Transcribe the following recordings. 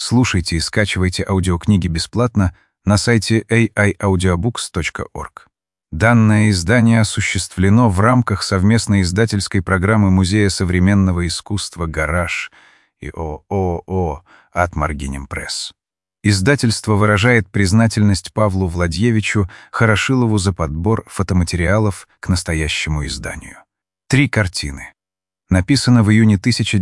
Слушайте и скачивайте аудиокниги бесплатно на сайте aiaudiobooks.org. Данное издание осуществлено в рамках совместной издательской программы Музея современного искусства «Гараж» и ООО «Атмаргинем Пресс». Издательство выражает признательность Павлу Владьевичу Хорошилову за подбор фотоматериалов к настоящему изданию. 3 картины. Написано в июне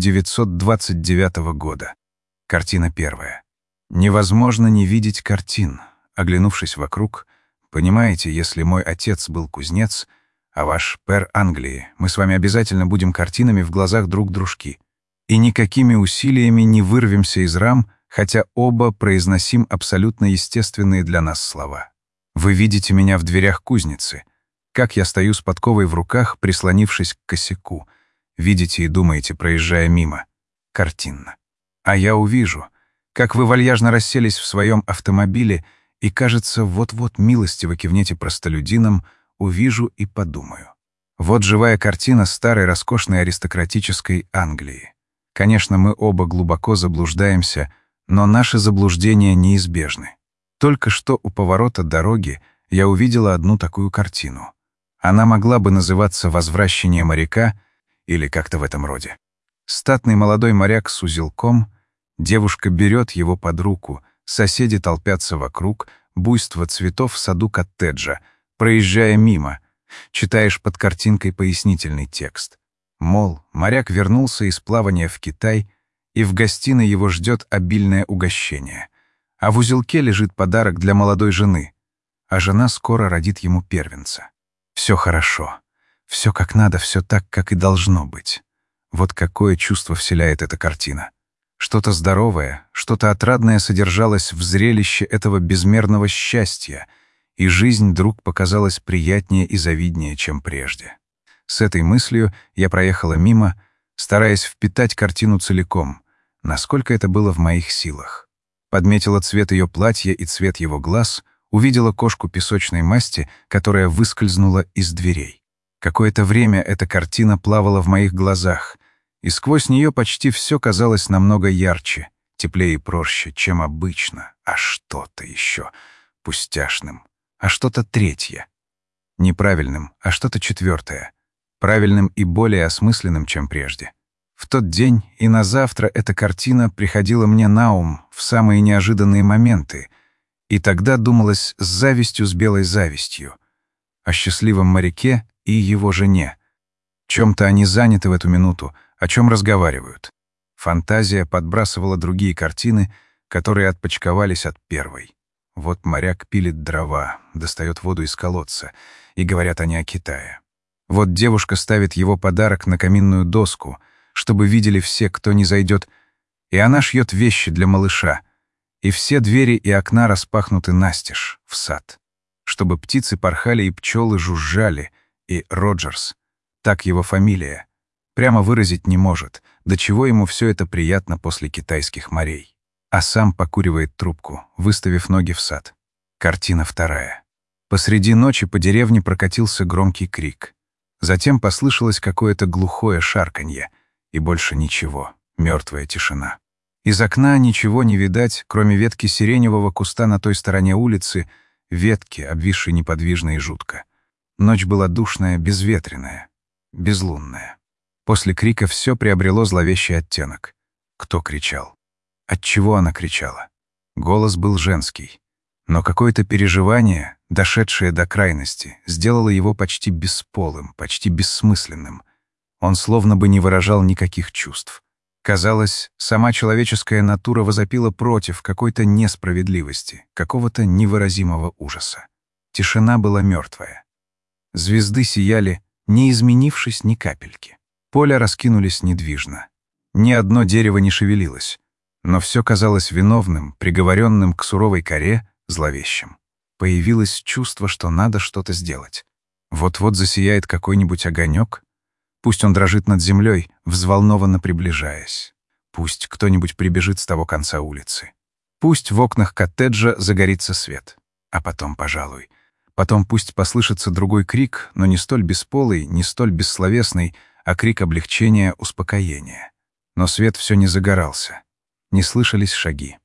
1929 года. Картина 1. Невозможно не видеть картин. Оглянувшись вокруг, понимаете, если мой отец был кузнец, а ваш пэр Англии, мы с вами обязательно будем картинами в глазах друг дружки. И никакими усилиями не вырвемся из рам, хотя оба произносим абсолютно естественные для нас слова. Вы видите меня в дверях кузницы, как я стою с подковой в руках, прислонившись к косяку. Видите и думаете, проезжая мимо. Картинно. А я увижу, как вы вальяжно расселись в своем автомобиле и, кажется, вот-вот милостиво кивнете простолюдинам, увижу и подумаю. Вот живая картина старой роскошной аристократической Англии. Конечно, мы оба глубоко заблуждаемся, но наши заблуждения неизбежны. Только что у поворота дороги я увидела одну такую картину. Она могла бы называться «Возвращение моряка» или как-то в этом роде. Статный молодой моряк с узелком, девушка берет его под руку, соседи толпятся вокруг, буйство цветов в саду коттеджа, проезжая мимо. Читаешь под картинкой пояснительный текст. Мол, моряк вернулся из плавания в Китай, и в гостиной его ждет обильное угощение. А в узелке лежит подарок для молодой жены, а жена скоро родит ему первенца. Все хорошо, все как надо, все так, как и должно быть. Вот какое чувство вселяет эта картина. Что-то здоровое, что-то отрадное содержалось в зрелище этого безмерного счастья, и жизнь вдруг показалась приятнее и завиднее, чем прежде. С этой мыслью я проехала мимо, стараясь впитать картину целиком, насколько это было в моих силах. Подметила цвет ее платья и цвет его глаз, увидела кошку песочной масти, которая выскользнула из дверей. Какое-то время эта картина плавала в моих глазах, и сквозь нее почти все казалось намного ярче, теплее и проще, чем обычно, а что-то еще пустяшным, а что-то третье. Неправильным, а что-то четвертое. Правильным и более осмысленным, чем прежде. В тот день и на завтра эта картина приходила мне на ум в самые неожиданные моменты, и тогда думалось с завистью, с белой завистью, о счастливом моряке и его жене. Чем-то они заняты в эту минуту, о чем разговаривают. Фантазия подбрасывала другие картины, которые отпочковались от первой. Вот моряк пилит дрова, достает воду из колодца, и говорят они о Китае. Вот девушка ставит его подарок на каминную доску, чтобы видели все, кто не зайдет, и она шьет вещи для малыша, и все двери и окна распахнуты настежь в сад, чтобы птицы порхали и пчелы жужжали, и Роджерс, так его фамилия, прямо выразить не может, до чего ему все это приятно после китайских морей. А сам покуривает трубку, выставив ноги в сад. Картина 2. Посреди ночи по деревне прокатился громкий крик. Затем послышалось какое-то глухое шарканье, и больше ничего, мертвая тишина. Из окна ничего не видать, кроме ветки сиреневого куста на той стороне улицы, ветки, обвисшей неподвижно и жутко. Ночь была душная, безветренная, безлунная. После крика все приобрело зловещий оттенок. Кто кричал? Отчего она кричала? Голос был женский. Но какое-то переживание, дошедшее до крайности, сделало его почти бесполым, почти бессмысленным. Он словно бы не выражал никаких чувств. Казалось, сама человеческая натура возопила против какой-то несправедливости, какого-то невыразимого ужаса. Тишина была мертвая. Звезды сияли, не изменившись ни капельки. Поля раскинулись недвижно. Ни одно дерево не шевелилось. Но все казалось виновным, приговоренным к суровой каре, зловещим. Появилось чувство, что надо что-то сделать. Вот-вот засияет какой-нибудь огонек. Пусть он дрожит над землей, взволнованно приближаясь. Пусть кто-нибудь прибежит с того конца улицы. Пусть в окнах коттеджа загорится свет. А потом, пожалуй. Потом пусть послышится другой крик, но не столь бесполый, не столь бессловесный, а крик облегчения, успокоения. Но свет все не загорался. Не слышались шаги.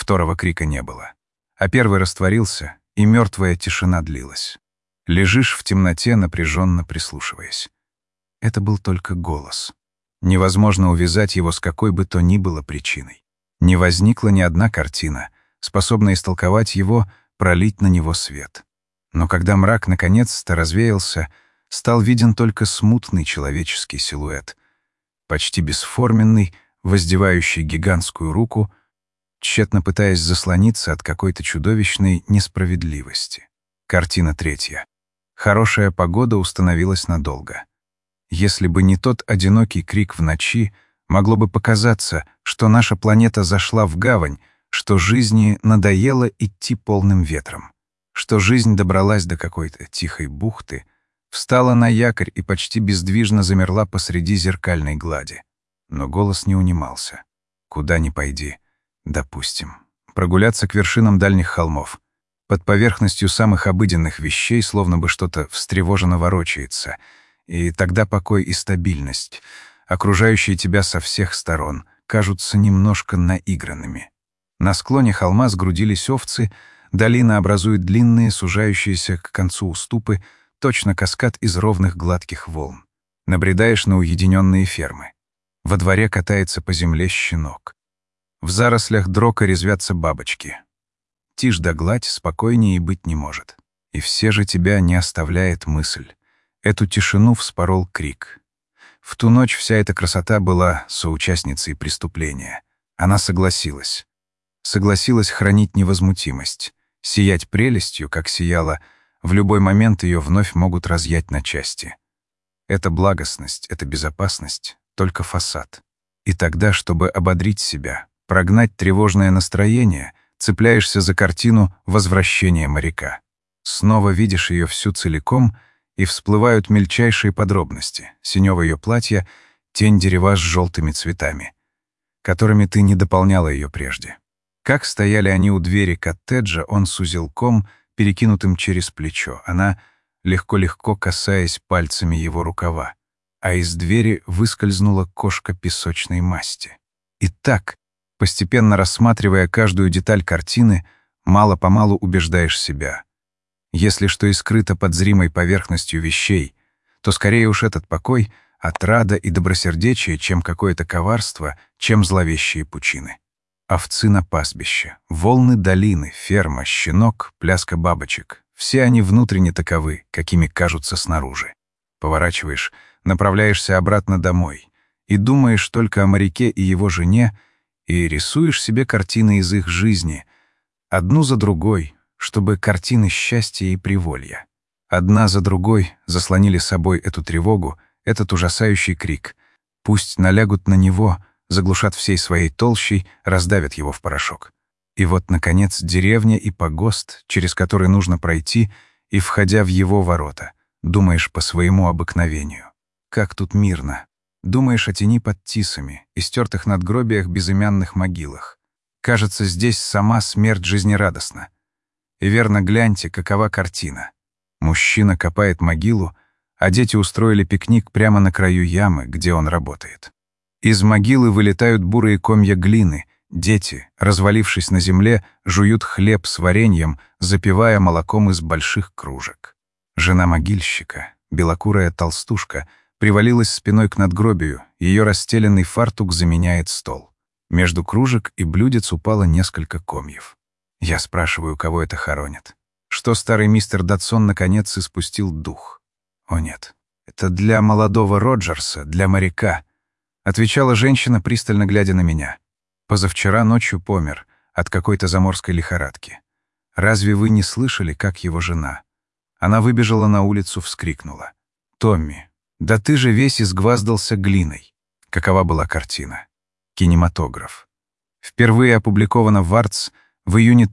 Второго крика не было. А первый растворился, и мертвая тишина длилась. Лежишь в темноте, напряженно прислушиваясь. Это был только голос. Невозможно увязать его с какой бы то ни было причиной. Не возникла ни одна картина, способная истолковать его, пролить на него свет. Но когда мрак наконец-то развеялся, стал виден только смутный человеческий силуэт, почти бесформенный, воздевающий гигантскую руку, тщетно пытаясь заслониться от какой-то чудовищной несправедливости. Картина третья. Хорошая погода установилась надолго. Если бы не тот одинокий крик в ночи, могло бы показаться, что наша планета зашла в гавань, что жизни надоело идти полным ветром, что жизнь добралась до какой-то тихой бухты, встала на якорь и почти бездвижно замерла посреди зеркальной глади. Но голос не унимался. Куда ни пойди, допустим, прогуляться к вершинам дальних холмов. Под поверхностью самых обыденных вещей словно бы что-то встревоженно ворочается, и тогда покой и стабильность, окружающие тебя со всех сторон, кажутся немножко наигранными. На склоне холма сгрудились овцы, долина образует длинные, сужающиеся к концу уступы, точно каскад из ровных гладких волн. Набредаешь на уединенные фермы. Во дворе катается по земле щенок. В зарослях дрока резвятся бабочки. Тишь да гладь, спокойнее и быть не может. И все же тебя не оставляет мысль. Эту тишину вспорол крик. В ту ночь вся эта красота была соучастницей преступления. Она согласилась. Согласилась хранить невозмутимость, сиять прелестью, как сияла, в любой момент ее вновь могут разъять на части. Это благостность, это безопасность, только фасад. И тогда, чтобы ободрить себя, прогнать тревожное настроение, цепляешься за картину возвращения моряка. Снова видишь ее всю целиком, и всплывают мельчайшие подробности. Синёво ее платье, тень дерева с желтыми цветами, которыми ты не дополняла ее прежде. Как стояли они у двери коттеджа, он с узелком, перекинутым через плечо, она, легко-легко касаясь пальцами его рукава, а из двери выскользнула кошка песочной масти. И так, постепенно рассматривая каждую деталь картины, мало-помалу убеждаешь себя. Если что и скрыто под зримой поверхностью вещей, то скорее уж этот покой — отрада и добросердечие, чем какое-то коварство, чем зловещие пучины. Овцы на пастбище, волны долины, ферма, щенок, пляска бабочек — все они внутренне таковы, какими кажутся снаружи. Поворачиваешь, направляешься обратно домой и думаешь только о моряке и его жене, и рисуешь себе картины из их жизни, одну за другой, чтобы картины счастья и приволья. Одна за другой заслонили собой эту тревогу, этот ужасающий крик. Пусть налягут на него, заглушат всей своей толщей, раздавят его в порошок. И вот, наконец, деревня и погост, через который нужно пройти, и, входя в его ворота, думаешь по своему обыкновению. Как тут мирно. Думаешь о тени под тисами, истертых надгробиях безымянных могилах. Кажется, здесь сама смерть жизнерадостна. И верно, гляньте, какова картина. Мужчина копает могилу, а дети устроили пикник прямо на краю ямы, где он работает. Из могилы вылетают бурые комья глины, дети, развалившись на земле, жуют хлеб с вареньем, запивая молоком из больших кружек. Жена могильщика, белокурая толстушка, привалилась спиной к надгробию, ее расстеленный фартук заменяет стол. Между кружек и блюдец упало несколько комьев. Я спрашиваю, кого это хоронят. Что старый мистер Датсон наконец испустил дух. «О нет, это для молодого Роджерса, для моряка», — отвечала женщина, пристально глядя на меня. «Позавчера ночью помер от какой-то заморской лихорадки. Разве вы не слышали, как его жена?» Она выбежала на улицу, вскрикнула. «Томми, да ты же весь изгваздался глиной». Какова была картина? Кинематограф. Впервые опубликована в «Артс» в июне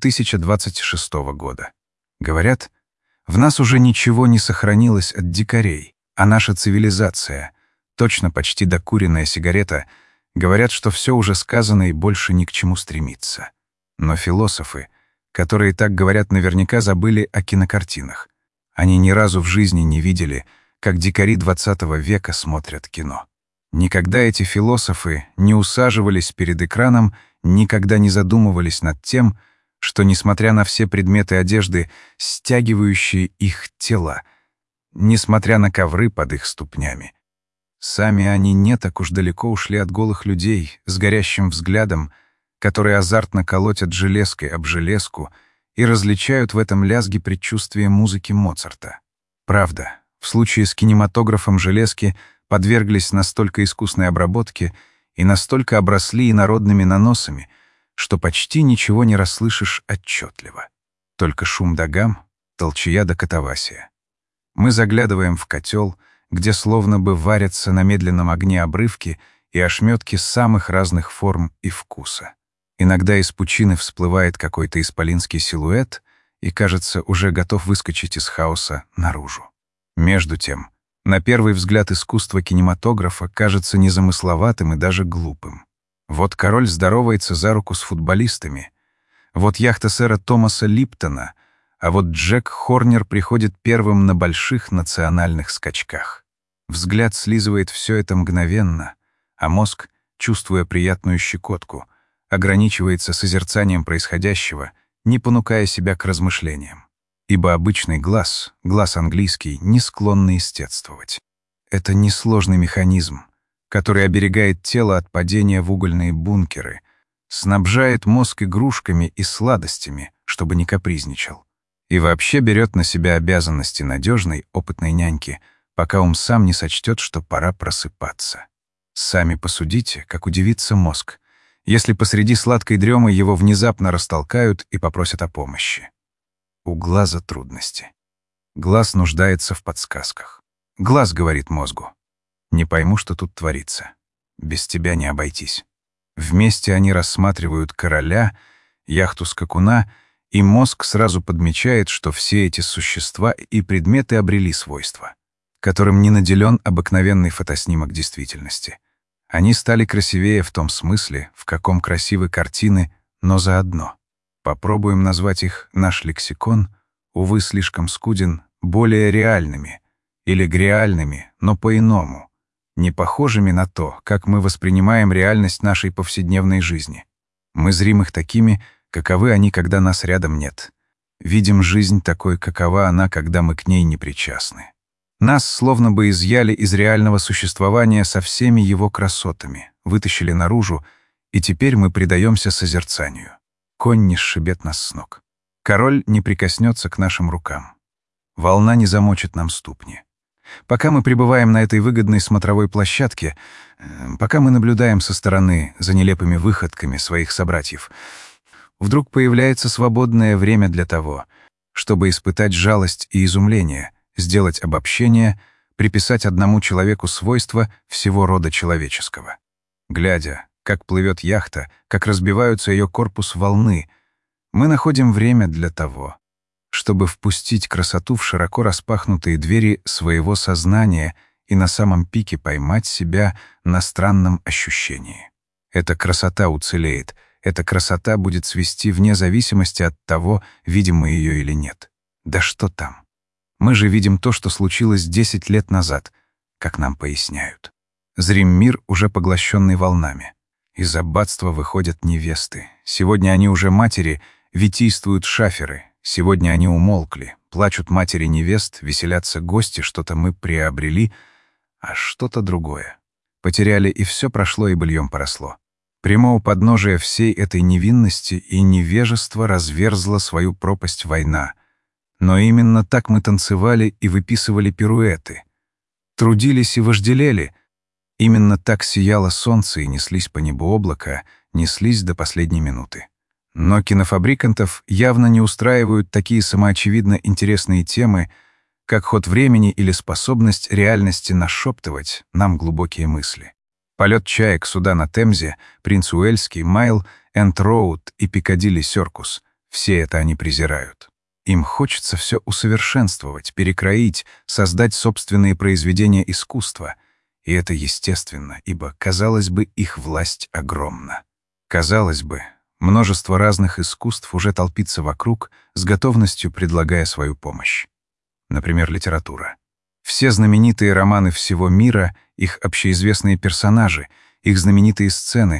1026 года. Говорят, в нас уже ничего не сохранилось от дикарей, а наша цивилизация, точно почти докуренная сигарета, говорят, что все уже сказано и больше ни к чему стремится. Но философы, которые так говорят, наверняка забыли о кинокартинах. Они ни разу в жизни не видели, как дикари XX века смотрят кино. Никогда эти философы не усаживались перед экраном никогда не задумывались над тем, что, несмотря на все предметы одежды, стягивающие их тела, несмотря на ковры под их ступнями, сами они не так уж далеко ушли от голых людей с горящим взглядом, которые азартно колотят железкой об железку и различают в этом лязге предчувствие музыки Моцарта. Правда, в случае с кинематографом железки подверглись настолько искусной обработке и настолько обросли инородными наносами, что почти ничего не расслышишь отчетливо. Только шум да гам, толчая да катавасия. Мы заглядываем в котел, где словно бы варятся на медленном огне обрывки и ошметки самых разных форм и вкуса. Иногда из пучины всплывает какой-то исполинский силуэт и, кажется, уже готов выскочить из хаоса наружу. Между тем, на первый взгляд искусство кинематографа кажется незамысловатым и даже глупым. Вот король здоровается за руку с футболистами, вот яхта сэра Томаса Липтона, а вот Джек Хорнер приходит первым на больших национальных скачках. Взгляд слизывает все это мгновенно, а мозг, чувствуя приятную щекотку, ограничивается созерцанием происходящего, не понукая себя к размышлениям. Ибо обычный глаз английский, не склонный эстетствовать. Это несложный механизм, который оберегает тело от падения в угольные бункеры, снабжает мозг игрушками и сладостями, чтобы не капризничал, и вообще берет на себя обязанности надежной, опытной няньки, пока ум сам не сочтет, что пора просыпаться. Сами посудите, как удивится мозг, если посреди сладкой дремы его внезапно растолкают и попросят о помощи. У глаза трудности. Глаз нуждается в подсказках. Глаз говорит мозгу: «Не пойму, что тут творится. Без тебя не обойтись». Вместе они рассматривают короля, яхту скакуна, и мозг сразу подмечает, что все эти существа и предметы обрели свойства, которым не наделен обыкновенный фотоснимок действительности. Они стали красивее в том смысле, в каком красивы картины, но заодно. Попробуем назвать их, наш лексикон, увы, слишком скуден, более реальными, или греальными, но по-иному, не похожими на то, как мы воспринимаем реальность нашей повседневной жизни. Мы зрим их такими, каковы они, когда нас рядом нет. Видим жизнь такой, какова она, когда мы к ней не причастны. Нас словно бы изъяли из реального существования со всеми его красотами, вытащили наружу, и теперь мы предаемся созерцанию. Конь не сшибет нас с ног. Король не прикоснется к нашим рукам. Волна не замочит нам ступни. Пока мы пребываем на этой выгодной смотровой площадке, пока мы наблюдаем со стороны за нелепыми выходками своих собратьев, вдруг появляется свободное время для того, чтобы испытать жалость и изумление, сделать обобщение, приписать одному человеку свойства всего рода человеческого. Глядя, как плывет яхта, как разбиваются ее корпус волны, мы находим время для того, чтобы впустить красоту в широко распахнутые двери своего сознания и на самом пике поймать себя на странном ощущении. Эта красота уцелеет, эта красота будет свести вне зависимости от того, видим мы ее или нет. Да что там? Мы же видим то, что случилось 10 лет назад, как нам поясняют. Зрим мир, уже поглощенный волнами. Из аббатства выходят невесты. Сегодня они уже матери, витийствуют шаферы. Сегодня они умолкли. Плачут матери невест, веселятся гости, что-то мы приобрели, а что-то другое. Потеряли, и все прошло, и быльем поросло. Прямо у подножия всей этой невинности и невежества разверзла свою пропасть война. Но именно так мы танцевали и выписывали пируэты. Трудились и вожделели. Именно так сияло солнце и неслись по небу облака, неслись до последней минуты. Но кинофабрикантов явно не устраивают такие самоочевидно интересные темы, как ход времени или способность реальности нашептывать нам глубокие мысли. Полет чаек суда на Темзе, Принц Уэльский, Майл, Энд-Роуд и Пикадилли-Серкус — все это они презирают. Им хочется все усовершенствовать, перекроить, создать собственные произведения искусства. И это естественно, ибо, казалось бы, их власть огромна. Казалось бы, множество разных искусств уже толпится вокруг, с готовностью предлагая свою помощь. Например, литература. Все знаменитые романы всего мира, их общеизвестные персонажи, их знаменитые сцены —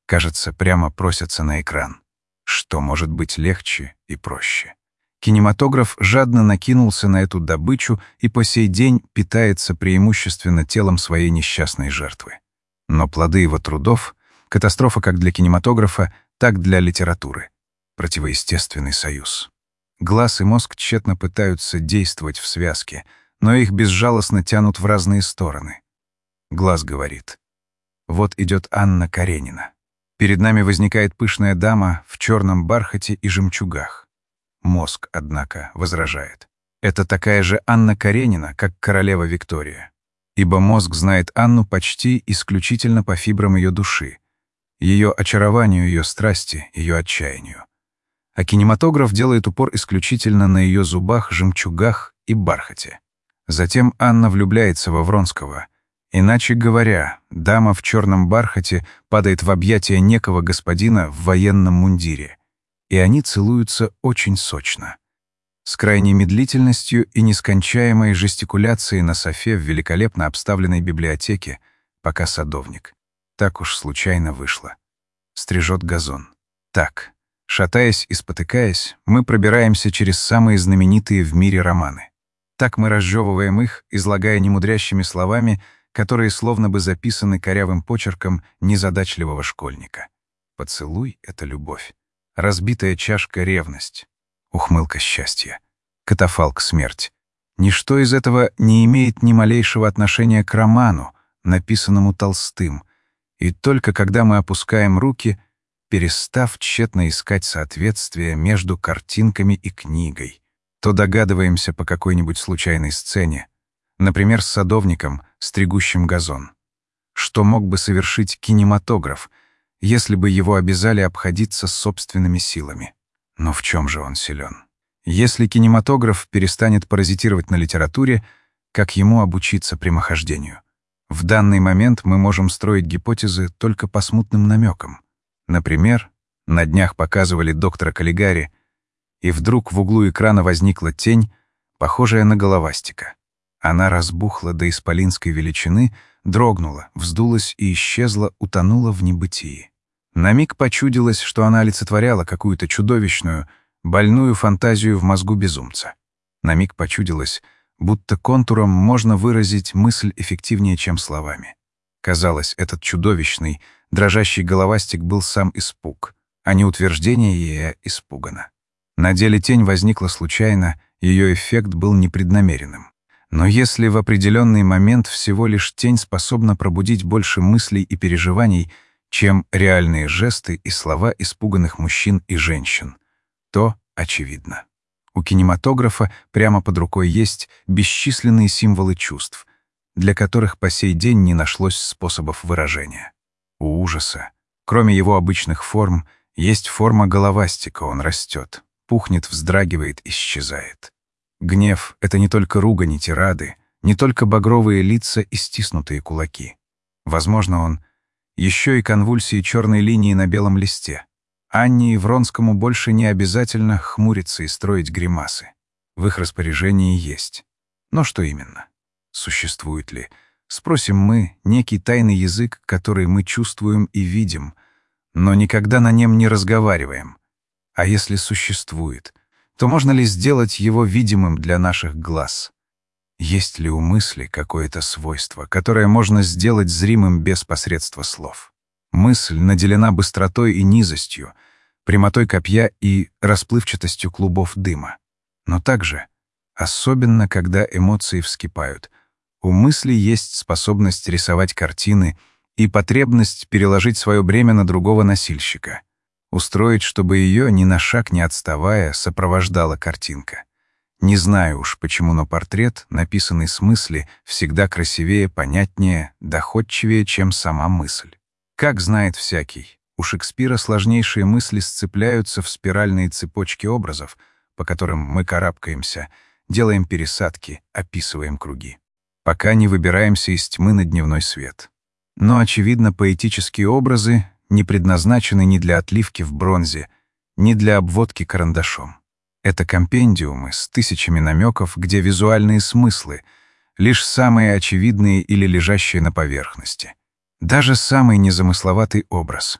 кажется, прямо просятся на экран. Что может быть легче и проще? Кинематограф жадно накинулся на эту добычу и по сей день питается преимущественно телом своей несчастной жертвы. Но плоды его трудов — катастрофа как для кинематографа, так для литературы. Противоестественный союз. Глаз и мозг тщетно пытаются действовать в связке, но их безжалостно тянут в разные стороны. Глаз говорит: вот идет Анна Каренина. Перед нами возникает пышная дама в черном бархате и жемчугах. Мозг, однако, возражает: это такая же Анна Каренина, как королева Виктория. Ибо мозг знает Анну почти исключительно по фибрам ее души, ее очарованию, ее страсти, ее отчаянию. А кинематограф делает упор исключительно на ее зубах, жемчугах и бархате. Затем Анна влюбляется во Вронского. Иначе говоря, дама в черном бархате падает в объятия некого господина в военном мундире, и они целуются очень сочно. С крайней медлительностью и нескончаемой жестикуляцией на софе в великолепно обставленной библиотеке, пока садовник. Так уж случайно вышло. Стрижет газон. Так, шатаясь и спотыкаясь, мы пробираемся через самые знаменитые в мире романы. Так мы разжевываем их, излагая немудрящими словами, которые словно бы записаны корявым почерком незадачливого школьника. Поцелуй — это любовь. Разбитая чашка — ревность. Ухмылка — счастье. Катафалк — смерть. Ничто из этого не имеет ни малейшего отношения к роману, написанному Толстым, и только когда мы опускаем руки, перестав тщетно искать соответствие между картинками и книгой, то догадываемся по какой-нибудь случайной сцене, например, с садовником, стригущим газон. Что мог бы совершить кинематограф, если бы его обязали обходиться собственными силами? Но в чем же он силен? Если кинематограф перестанет паразитировать на литературе, как ему обучиться прямохождению? В данный момент мы можем строить гипотезы только по смутным намекам. Например, на днях показывали доктора Каллигари, и вдруг в углу экрана возникла тень, похожая на головастика. Она разбухла до исполинской величины, дрогнула, вздулась и исчезла, утонула в небытии. На миг почудилось, что она олицетворяла какую-то чудовищную, больную фантазию в мозгу безумца. На миг почудилось, будто контуром можно выразить мысль эффективнее, чем словами. Казалось, этот чудовищный, дрожащий головастик был сам испуг, а не утверждение «я испугана». На деле тень возникла случайно, ее эффект был непреднамеренным. Но если в определенный момент всего лишь тень способна пробудить больше мыслей и переживаний, чем реальные жесты и слова испуганных мужчин и женщин, то очевидно. У кинематографа прямо под рукой есть бесчисленные символы чувств, для которых по сей день не нашлось способов выражения. У ужаса, кроме его обычных форм, есть форма головастика, он растет, пухнет, вздрагивает, исчезает. Гнев — это не только ругань и тирады, не только багровые лица и стиснутые кулаки. Возможно, он еще и конвульсии черной линии на белом листе. Анне и Вронскому больше не обязательно хмуриться и строить гримасы. В их распоряжении есть. Но что именно? Существует ли, спросим мы, некий тайный язык, который мы чувствуем и видим, но никогда на нем не разговариваем? А если существует, то можно ли сделать его видимым для наших глаз? Есть ли у мысли какое-то свойство, которое можно сделать зримым без посредства слов? Мысль наделена быстротой и низостью, прямотой копья и расплывчатостью клубов дыма. Но также, особенно когда эмоции вскипают, у мысли есть способность рисовать картины и потребность переложить свое бремя на другого носильщика, устроить, чтобы ее, ни на шаг не отставая, сопровождала картинка. Не знаю уж почему, но портрет, написанный с мысли, всегда красивее, понятнее, доходчивее, чем сама мысль. Как знает всякий, у Шекспира сложнейшие мысли сцепляются в спиральные цепочки образов, по которым мы карабкаемся, делаем пересадки, описываем круги, пока не выбираемся из тьмы на дневной свет. Но, очевидно, поэтические образы не предназначены ни для отливки в бронзе, ни для обводки карандашом. Это компендиумы с тысячами намеков, где визуальные смыслы — лишь самые очевидные или лежащие на поверхности. Даже самый незамысловатый образ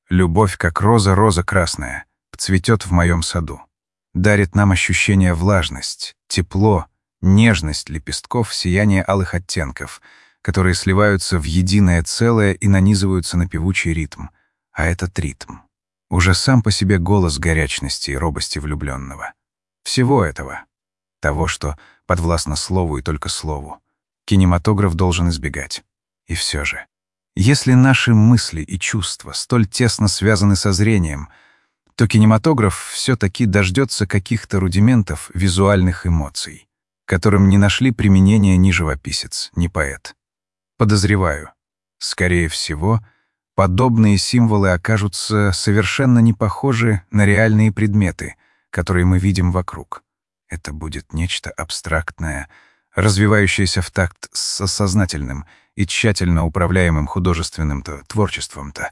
Любовь, как роза, роза красная, цветет в моем саду. Дарит нам ощущение влажность, тепло, нежность лепестков, сияние алых оттенков, которые сливаются в единое целое и нанизываются на певучий ритм. А этот ритм уже сам по себе голос горячности и робости влюбленного. Всего этого, того, что подвластно слову и только слову, кинематограф должен избегать. И все же, если наши мысли и чувства столь тесно связаны со зрением, то кинематограф все-таки дождется каких-то рудиментов визуальных эмоций, которым не нашли применения ни живописец, ни поэт. Подозреваю, скорее всего, подобные символы окажутся совершенно не похожи на реальные предметы, которые мы видим вокруг. Это будет нечто абстрактное, развивающееся в такт с сознательным и тщательно управляемым художественным творчеством,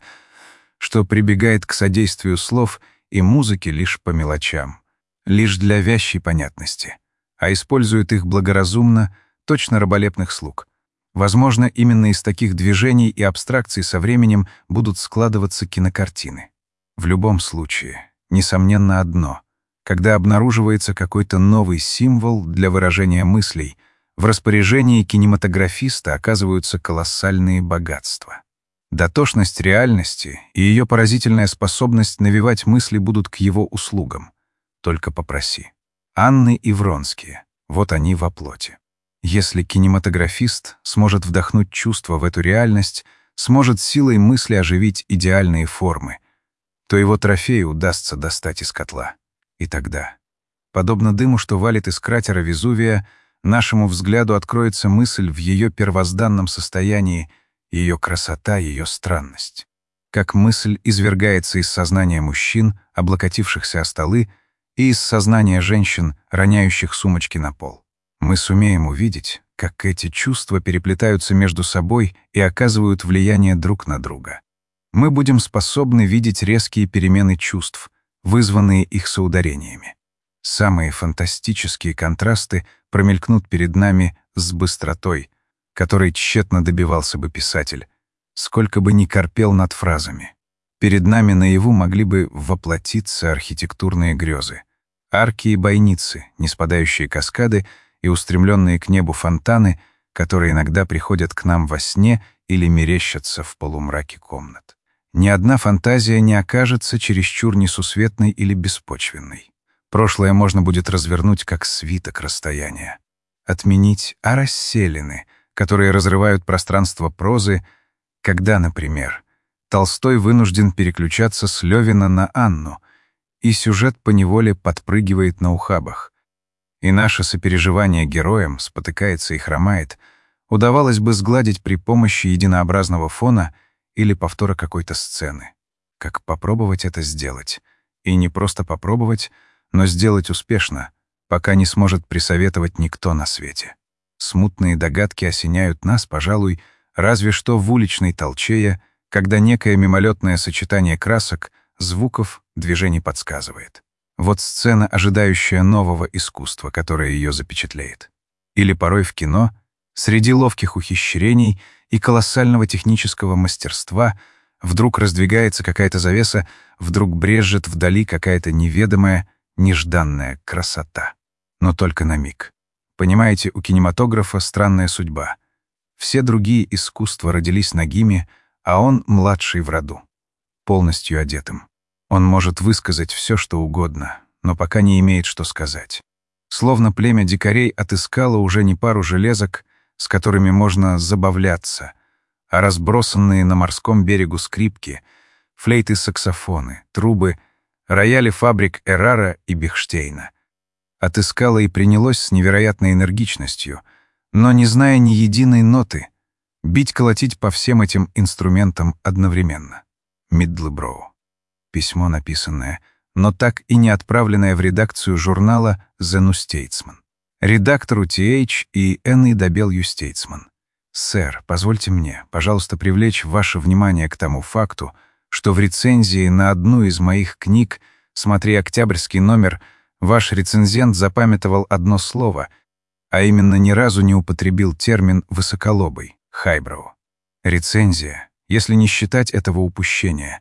что прибегает к содействию слов и музыки лишь по мелочам, лишь для вящей понятности, а использует их благоразумно, точно раболепных слуг. Возможно, именно из таких движений и абстракций со временем будут складываться кинокартины. В любом случае, несомненно одно: когда обнаруживается какой-то новый символ для выражения мыслей, в распоряжении кинематографиста оказываются колоссальные богатства. Дотошность реальности и ее поразительная способность навевать мысли будут к его услугам. Только попроси. Анны и Вронские — вот они во плоти. Если кинематографист сможет вдохнуть чувство в эту реальность, сможет силой мысли оживить идеальные формы, то его трофею удастся достать из котла. И тогда, подобно дыму, что валит из кратера Везувия, нашему взгляду откроется мысль в ее первозданном состоянии, ее красота, ее странность. Как мысль извергается из сознания мужчин, облокотившихся о столы, и из сознания женщин, роняющих сумочки на пол. Мы сумеем увидеть, как эти чувства переплетаются между собой и оказывают влияние друг на друга. Мы будем способны видеть резкие перемены чувств, вызванные их соударениями. Самые фантастические контрасты промелькнут перед нами с быстротой, которой тщетно добивался бы писатель, сколько бы ни корпел над фразами. Перед нами наяву могли бы воплотиться архитектурные грезы, арки и бойницы, неспадающие каскады и устремленные к небу фонтаны, которые иногда приходят к нам во сне или мерещатся в полумраке комнат. Ни одна фантазия не окажется чересчур несусветной или беспочвенной. Прошлое можно будет развернуть как свиток расстояния. Отменить расселены, которые разрывают пространство прозы, когда, например, Толстой вынужден переключаться с Лёвина на Анну, и сюжет поневоле подпрыгивает на ухабах. И наше сопереживание героям спотыкается и хромает, удавалось бы сгладить при помощи единообразного фона или повтора какой-то сцены. Как попробовать это сделать? И не просто попробовать, но сделать успешно, пока не сможет присоветовать никто на свете. Смутные догадки осеняют нас, пожалуй, разве что в уличной толчее, когда некое мимолетное сочетание красок, звуков, движений подсказывает. Вот сцена, ожидающая нового искусства, которое ее запечатлеет. Или порой в кино, среди ловких ухищрений и колоссального технического мастерства, вдруг раздвигается какая-то завеса, вдруг брезжит вдали какая-то неведомая, нежданная красота. Но только на миг. Понимаете, у кинематографа странная судьба. Все другие искусства родились нагими, а он младший в роду, полностью одетым. Он может высказать все, что угодно, но пока не имеет что сказать. Словно племя дикарей отыскало уже не пару железок, с которыми можно забавляться, а разбросанные на морском берегу скрипки, флейты-саксофоны, трубы, рояли фабрик Эррара и Бехштейна. Отыскало и принялось с невероятной энергичностью, но не зная ни единой ноты, бить-колотить по всем этим инструментам одновременно. Мидлброу. Письмо, написанное, но так и не отправленное в редакцию журнала The New Statesman. Редактору TH и NEW Statesman. «Сэр, позвольте мне, пожалуйста, привлечь ваше внимание к тому факту, что в рецензии на одну из моих книг, смотри октябрьский номер, ваш рецензент запамятовал одно слово, а именно ни разу не употребил термин «высоколобый» — «хайброу». Рецензия, если не считать этого упущения,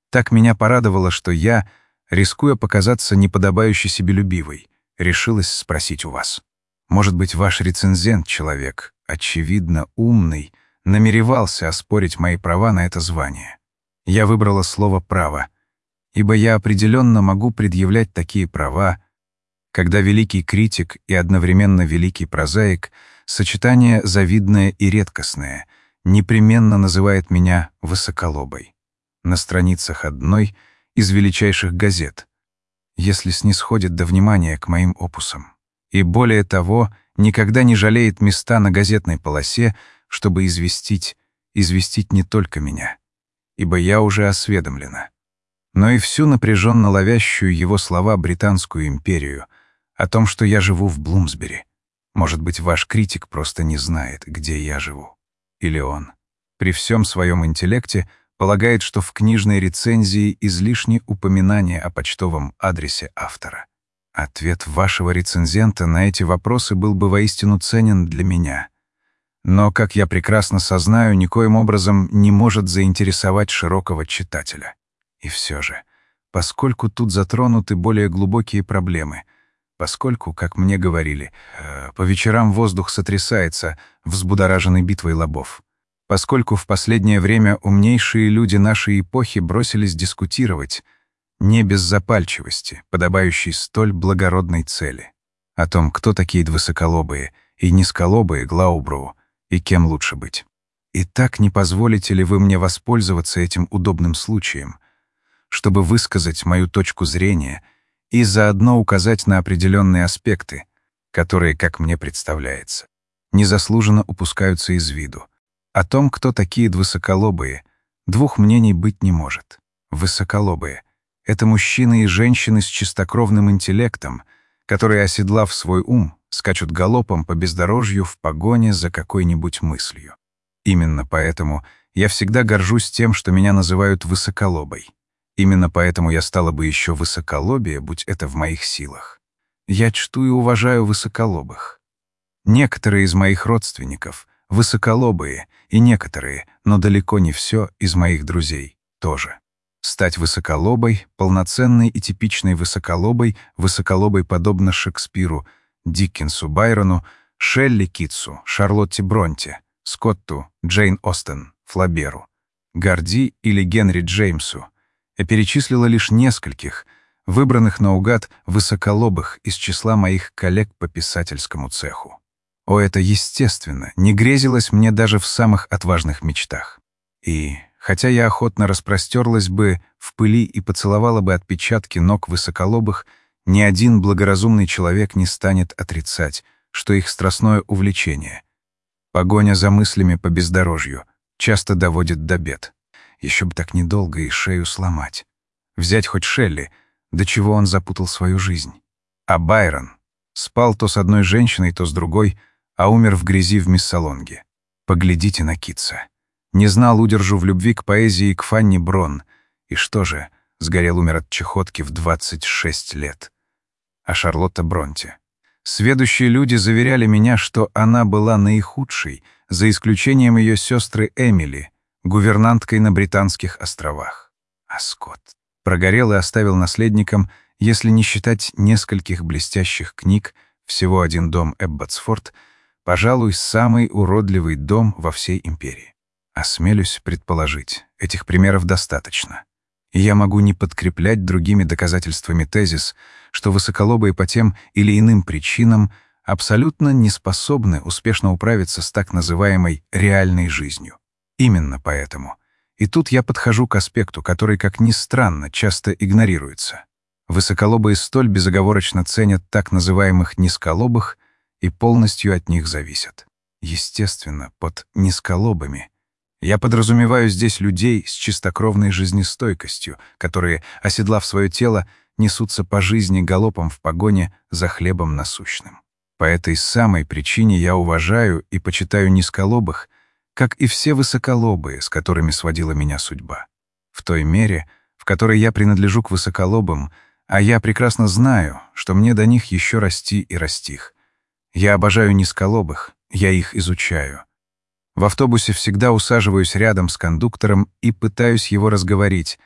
Так меня порадовало, что я, рискуя показаться неподобающе себелюбивой, решилась спросить у вас. Может быть, ваш рецензент, человек, очевидно умный, намеревался оспорить мои права на это звание. Я выбрала слово «право», ибо я определенно могу предъявлять такие права, когда великий критик и одновременно великий прозаик, сочетание завидное и редкостное, непременно называет меня высоколобой. На страницах одной из величайших газет, если снисходит до внимания к моим опусам. И более того, никогда не жалеет места на газетной полосе, чтобы известить не только меня, ибо я уже осведомлена, но и всю напряженно ловящую его слова Британскую империю о том, что я живу в Блумсбери. Может быть, ваш критик просто не знает, где я живу. Или он, при всем своем интеллекте, полагает, что в книжной рецензии излишне упоминание о почтовом адресе автора. Ответ вашего рецензента на эти вопросы был бы воистину ценен для меня. Но, как я прекрасно сознаю, никоим образом не может заинтересовать широкого читателя. И все же, поскольку тут затронуты более глубокие проблемы, поскольку, как мне говорили, по вечерам воздух сотрясается, взбудораженный битвой лобов, поскольку в последнее время умнейшие люди нашей эпохи бросились дискутировать, не без запальчивости, подобающей столь благородной цели, о том, кто такие высоколобые и низколобые Глауброу, и кем лучше быть. Итак, не позволите ли вы мне воспользоваться этим удобным случаем, чтобы высказать мою точку зрения и заодно указать на определенные аспекты, которые, как мне представляется, незаслуженно упускаются из виду. О том, кто такие высоколобые, двух мнений быть не может. Высоколобые — это мужчины и женщины с чистокровным интеллектом, которые, оседлав свой ум, скачут галопом по бездорожью в погоне за какой-нибудь мыслью. Именно поэтому я всегда горжусь тем, что меня называют высоколобой. Именно поэтому я стала бы еще высоколобее, будь это в моих силах. Я чту и уважаю высоколобых. Некоторые из моих родственников — высоколобые, и некоторые, но далеко не все, из моих друзей тоже. Стать высоколобой, полноценной и типичной высоколобой подобно Шекспиру, Диккенсу, Байрону, Шелли Китсу, Шарлотте Бронте, Скотту, Джейн Остен, Флаберу, Горди или Генри Джеймсу. Я перечислила лишь нескольких, выбранных наугад высоколобых из числа моих коллег по писательскому цеху. О, это естественно, не грезилось мне даже в самых отважных мечтах. И, хотя я охотно распростерлась бы в пыли и поцеловала бы отпечатки ног высоколобых, ни один благоразумный человек не станет отрицать, что их страстное увлечение, погоня за мыслями по бездорожью, часто доводит до бед. Еще бы так недолго и шею сломать. Взять хоть Шелли, до чего он запутал свою жизнь. А Байрон спал то с одной женщиной, то с другой, а умер в грязи в Миссалонге. Поглядите на Китса. Не знал удержу в любви к поэзии и к Фанни Брон. И что же, умер от чехотки в 26 лет. А Шарлотта Бронте. Сведущие люди заверяли меня, что она была наихудшей, за исключением ее сестры Эмили, гувернанткой на Британских островах. А Скотт прогорел и оставил наследникам, если не считать нескольких блестящих книг, всего один дом Эбботсфорд, пожалуй, самый уродливый дом во всей империи. Осмелюсь предположить, этих примеров достаточно. И я могу не подкреплять другими доказательствами тезис, что высоколобые по тем или иным причинам абсолютно не способны успешно управиться с так называемой реальной жизнью. Именно поэтому. И тут я подхожу к аспекту, который, как ни странно, часто игнорируется. Высоколобые столь безоговорочно ценят так называемых низколобых и полностью от них зависят. Естественно, под низколобыми я подразумеваю здесь людей с чистокровной жизнестойкостью, которые, оседлав свое тело, несутся по жизни галопом в погоне за хлебом насущным. По этой самой причине я уважаю и почитаю низколобых, как и все высоколобые, с которыми сводила меня судьба. В той мере, в которой я принадлежу к высоколобым, а я прекрасно знаю, что мне до них еще расти и расти их. Я обожаю низколобых, я их изучаю. В автобусе всегда усаживаюсь рядом с кондуктором и пытаюсь его разговорить,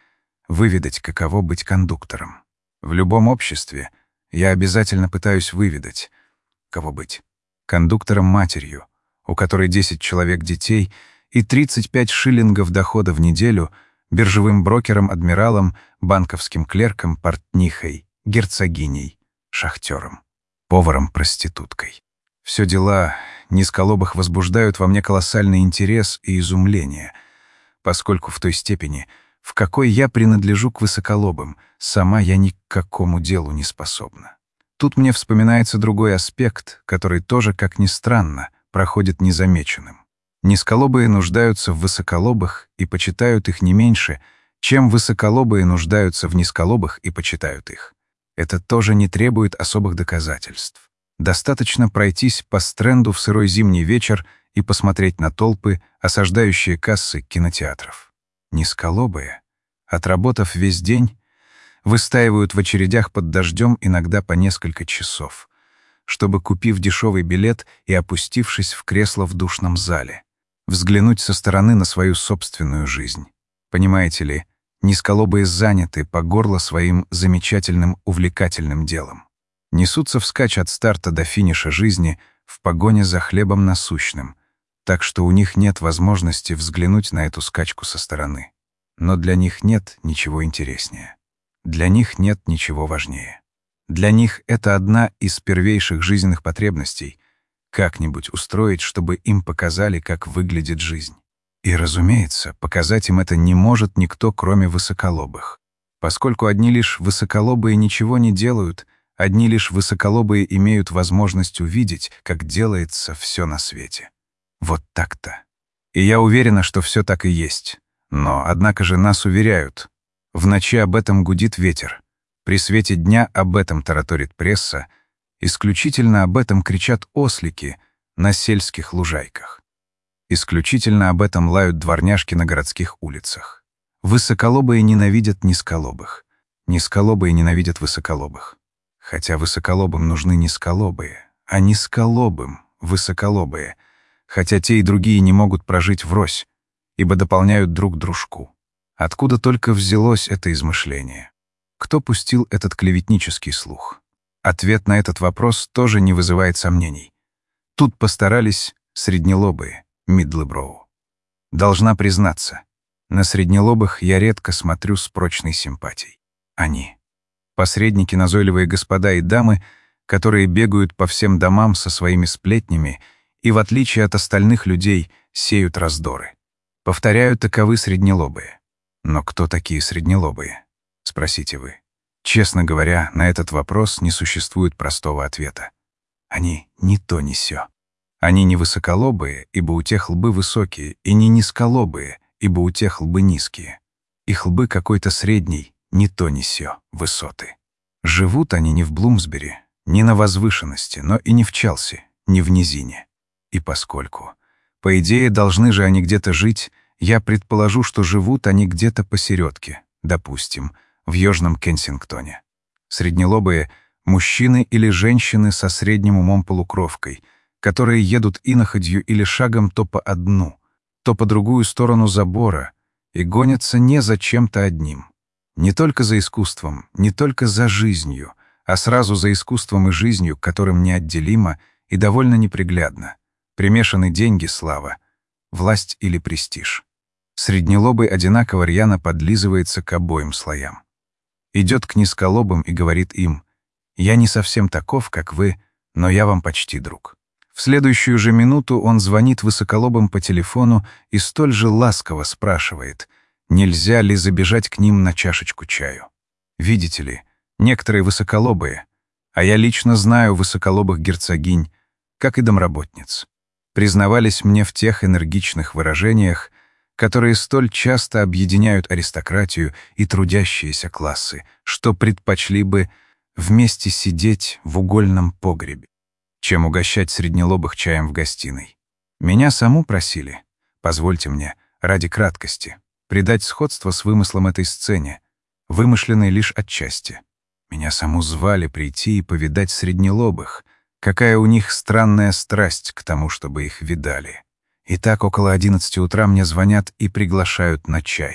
выведать, каково быть кондуктором. В любом обществе я обязательно пытаюсь выведать, кого быть. Кондуктором-матерью, у которой 10 человек детей и 35 шиллингов дохода в неделю, биржевым брокером-адмиралом, банковским клерком, портнихой, герцогиней, шахтером, поваром-проституткой. Все дела низколобых возбуждают во мне колоссальный интерес и изумление, поскольку в той степени, в какой я принадлежу к высоколобым, сама я ни к какому делу не способна. Тут мне вспоминается другой аспект, который тоже, как ни странно, проходит незамеченным. Низколобые нуждаются в высоколобых и почитают их не меньше, чем высоколобые нуждаются в низколобых и почитают их. Это тоже не требует особых доказательств. Достаточно пройтись по Стрэнду в сырой зимний вечер и посмотреть на толпы, осаждающие кассы кинотеатров. Низколобые, отработав весь день, выстаивают в очередях под дождем иногда по несколько часов, чтобы, купив дешевый билет и опустившись в кресло в душном зале, взглянуть со стороны на свою собственную жизнь. Понимаете ли, низколобые заняты по горло своим замечательным увлекательным делом. Несутся вскачь от старта до финиша жизни в погоне за хлебом насущным, так что у них нет возможности взглянуть на эту скачку со стороны. Но для них нет ничего интереснее. Для них нет ничего важнее. Для них это одна из первейших жизненных потребностей — как-нибудь устроить, чтобы им показали, как выглядит жизнь. И, разумеется, показать им это не может никто, кроме высоколобых. Поскольку одни лишь высоколобые ничего не делают, одни лишь высоколобые имеют возможность увидеть, как делается все на свете. Вот так-то. И я уверена, что все так и есть. Но, однако же, нас уверяют. В ночи об этом гудит ветер. При свете дня об этом тараторит пресса. Исключительно об этом кричат ослики на сельских лужайках. Исключительно об этом лают дворняжки на городских улицах. Высоколобые ненавидят низколобых. Низколобые ненавидят высоколобых. Хотя высоколобым нужны низколобые, а низколобым — высоколобые, хотя те и другие не могут прожить врозь, ибо дополняют друг дружку. Откуда только взялось это измышление? Кто пустил этот клеветнический слух? Ответ на этот вопрос тоже не вызывает сомнений. Тут постарались среднелобые, Мидлброу. Должна признаться, на среднелобых я редко смотрю с прочной симпатией. Они — посредники, назойливые господа и дамы, которые бегают по всем домам со своими сплетнями и, в отличие от остальных людей, сеют раздоры. Повторяю, таковы среднелобые. Но кто такие среднелобые? Спросите вы. Честно говоря, на этот вопрос не существует простого ответа. Они ни то ни сё. Они не высоколобые, ибо у тех лбы высокие, и не низколобые, ибо у тех лбы низкие. Их лбы какой-то средний, ни то ни сё, высоты. Живут они не в Блумсбери, не на возвышенности, но и не в Челси, не в низине. И поскольку, по идее, должны же они где-то жить, я предположу, что живут они где-то посередке, допустим, в Южном Кенсингтоне. Среднелобые — мужчины или женщины со средним умом-полукровкой, которые едут иноходью или шагом то по одну, то по другую сторону забора и гонятся не за чем-то одним. Не только за искусством, не только за жизнью, а сразу за искусством и жизнью, которым неотделимо и довольно неприглядно примешаны деньги, слава, власть или престиж. Среднелобый одинаково рьяно подлизывается к обоим слоям. Идет к низколобым и говорит им: «Я не совсем таков, как вы, но я вам почти друг». В следующую же минуту он звонит высоколобым по телефону и столь же ласково спрашивает, нельзя ли забежать к ним на чашечку чаю. Видите ли, некоторые высоколобые, а я лично знаю высоколобых герцогинь, как и домработниц, признавались мне в тех энергичных выражениях, которые столь часто объединяют аристократию и трудящиеся классы, что предпочли бы вместе сидеть в угольном погребе, чем угощать среднелобых чаем в гостиной. Меня саму просили, позвольте мне, ради краткости, придать сходство с вымыслом этой сцене, вымышленной лишь отчасти. Меня саму звали прийти и повидать среднелобых, какая у них странная страсть к тому, чтобы их видали. И так около 11 утра мне звонят и приглашают на чай.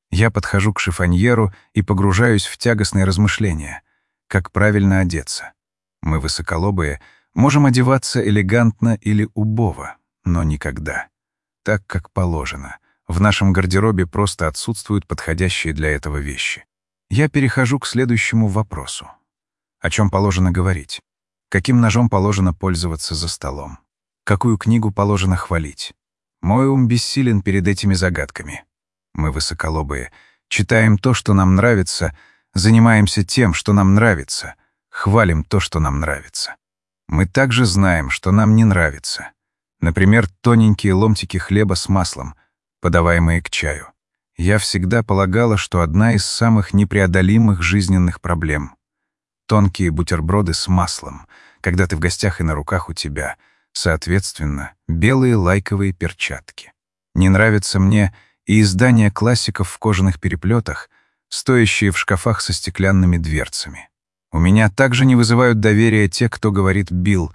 Я подхожу к шифоньеру и погружаюсь в тягостные размышления. Как правильно одеться? Мы, высоколобые, можем одеваться элегантно или убого, но никогда так, как положено. В нашем гардеробе просто отсутствуют подходящие для этого вещи. Я перехожу к следующему вопросу. О чем положено говорить? Каким ножом положено пользоваться за столом? Какую книгу положено хвалить? Мой ум бессилен перед этими загадками. Мы, высоколобые, читаем то, что нам нравится, занимаемся тем, что нам нравится, хвалим то, что нам нравится. Мы также знаем, что нам не нравится. Например, тоненькие ломтики хлеба с маслом, подаваемые к чаю. Я всегда полагала, что одна из самых непреодолимых жизненных проблем — тонкие бутерброды с маслом, когда ты в гостях и на руках у тебя, соответственно, белые лайковые перчатки. Не нравится мне и издания классиков в кожаных переплетах, стоящие в шкафах со стеклянными дверцами. У меня также не вызывают доверия те, кто говорит «Билл»,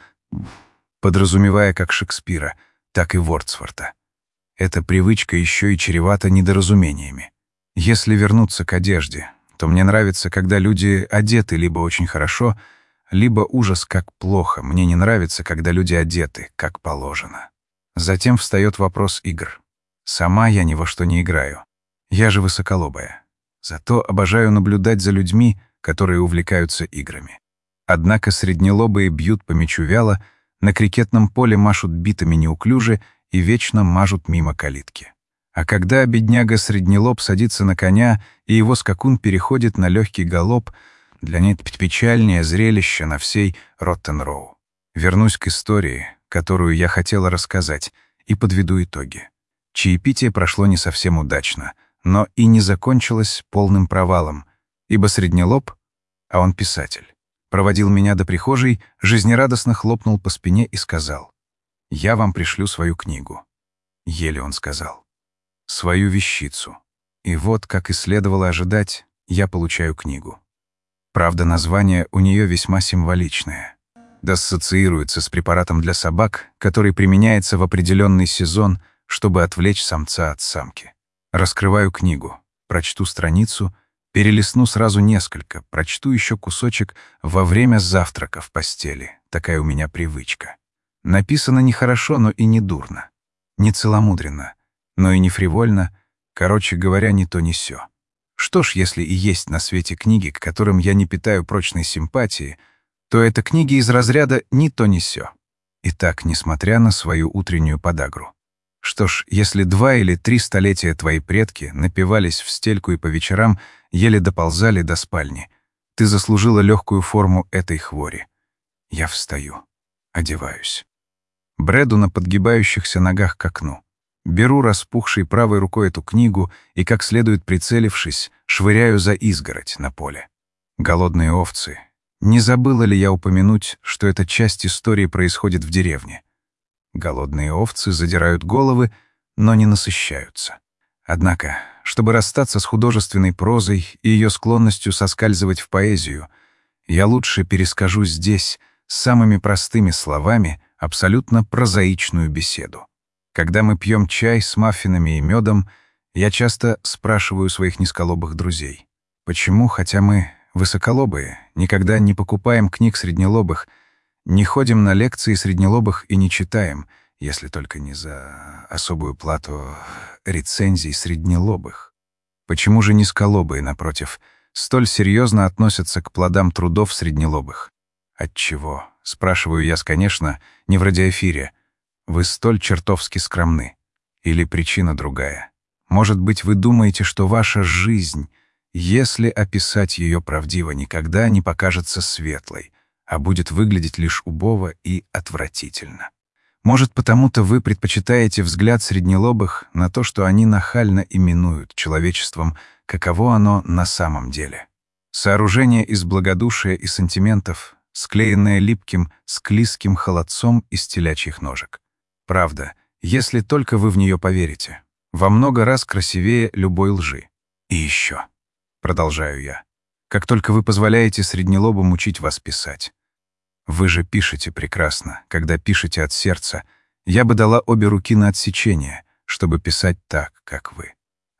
подразумевая как Шекспира, так и Вордсворта. Эта привычка еще и чревата недоразумениями. Если вернуться к одежде, то мне нравится, когда люди одеты либо очень хорошо, либо ужас как плохо. Мне не нравится, когда люди одеты как положено. Затем встает вопрос игр. Сама я ни во что не играю. Я же высоколобая. Зато обожаю наблюдать за людьми, которые увлекаются играми. Однако среднелобые бьют по мячу вяло, на крикетном поле машут битами неуклюже и вечно мажут мимо калитки. А когда бедняга-среднелоб садится на коня, и его скакун переходит на легкий галоп, для них печальнее зрелище на всей Роттен-Роу. Вернусь к истории, которую я хотела рассказать, и подведу итоги. Чаепитие прошло не совсем удачно, но и не закончилось полным провалом, ибо среднелоб, а он писатель, проводил меня до прихожей, жизнерадостно хлопнул по спине и сказал: «Я вам пришлю свою книгу». Еле он сказал. Свою вещицу. И вот, как и следовало ожидать, я получаю книгу. Правда, название у нее весьма символичное. Ассоциируется с препаратом для собак, который применяется в определенный сезон, чтобы отвлечь самца от самки. Раскрываю книгу, прочту страницу, перелистну сразу несколько, прочту еще кусочек во время завтрака в постели. Такая у меня привычка. Написано нехорошо, но и не дурно. Не целомудренно, но и не фривольно. Короче говоря, ни то ни сё. Что ж, если и есть на свете книги, к которым я не питаю прочной симпатии, то это книги из разряда «ни то ни сё». Итак, несмотря на свою утреннюю подагру. Что ж, если 2 или 3 столетия твои предки напивались в стельку и по вечерам еле доползали до спальни, ты заслужила легкую форму этой хвори. Я встаю, одеваюсь. Бреду на подгибающихся ногах к окну. Беру распухшей правой рукой эту книгу и, как следует прицелившись, швыряю за изгородь на поле. Голодные овцы. Не забыла ли я упомянуть, что эта часть истории происходит в деревне? Голодные овцы задирают головы, но не насыщаются. Однако, чтобы расстаться с художественной прозой и ее склонностью соскальзывать в поэзию, я лучше перескажу здесь самыми простыми словами абсолютно прозаичную беседу. Когда мы пьем чай с маффинами и медом, я часто спрашиваю своих низколобых друзей, почему, хотя мы высоколобые, никогда не покупаем книг среднелобых, не ходим на лекции среднелобых и не читаем, если только не за особую плату, рецензий среднелобых. Почему же низколобые, напротив, столь серьезно относятся к плодам трудов среднелобых? Отчего? Спрашиваю я, конечно, не в радиоэфире. Вы столь чертовски скромны. Или причина другая? Может быть, вы думаете, что ваша жизнь, если описать ее правдиво, никогда не покажется светлой, а будет выглядеть лишь убого и отвратительно? Может, потому-то вы предпочитаете взгляд среднелобых на то, что они нахально именуют человечеством, каково оно на самом деле? Сооружение из благодушия и сантиментов, склеенное липким, склизким холодцом из телячьих ножек. Правда, если только вы в нее поверите, во много раз красивее любой лжи. И еще, продолжаю я, как только вы позволяете среднелобым учить вас писать. Вы же пишете прекрасно, когда пишете от сердца. Я бы дала обе руки на отсечение, чтобы писать так, как вы.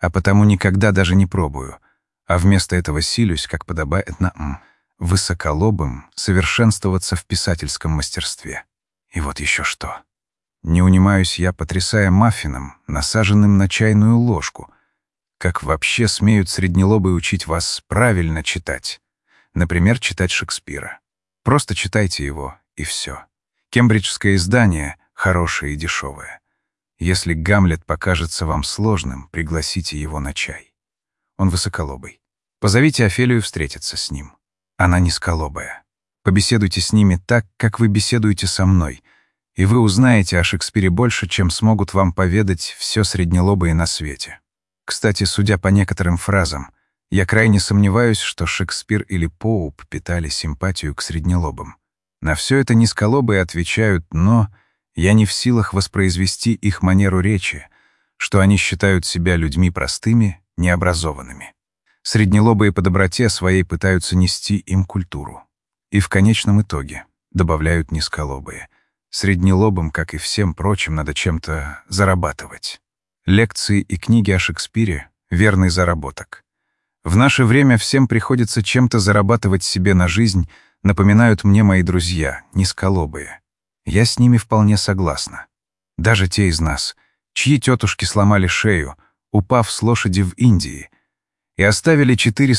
а потому никогда даже не пробую, а вместо этого силюсь, как подобает высоколобым, совершенствоваться в писательском мастерстве. И вот еще что. Не унимаюсь я, потрясая маффином, насаженным на чайную ложку. Как вообще смеют среднелобые учить вас правильно читать? Например, читать Шекспира. Просто читайте его, и все. Кембриджское издание хорошее и дешевое. Если Гамлет покажется вам сложным, пригласите его на чай. Он высоколобый. Позовите Офелию встретиться с ним. Она низколобая. Побеседуйте с ними так, как вы беседуете со мной, и вы узнаете о Шекспире больше, чем смогут вам поведать все среднелобые на свете. Кстати, судя по некоторым фразам, я крайне сомневаюсь, что Шекспир или Поуп питали симпатию к среднелобым. На все это низколобые отвечают «но», я не в силах воспроизвести их манеру речи, что они считают себя людьми простыми, необразованными. Среднелобые по доброте своей пытаются нести им культуру. И в конечном итоге, добавляют низколобые, среднелобым, как и всем прочим, надо чем-то зарабатывать. Лекции и книги о Шекспире — верный заработок. В наше время всем приходится чем-то зарабатывать себе на жизнь, напоминают мне мои друзья, низколобые. Я с ними вполне согласна. Даже те из нас, чьи тетушки сломали шею, упав с лошади в Индии, и оставили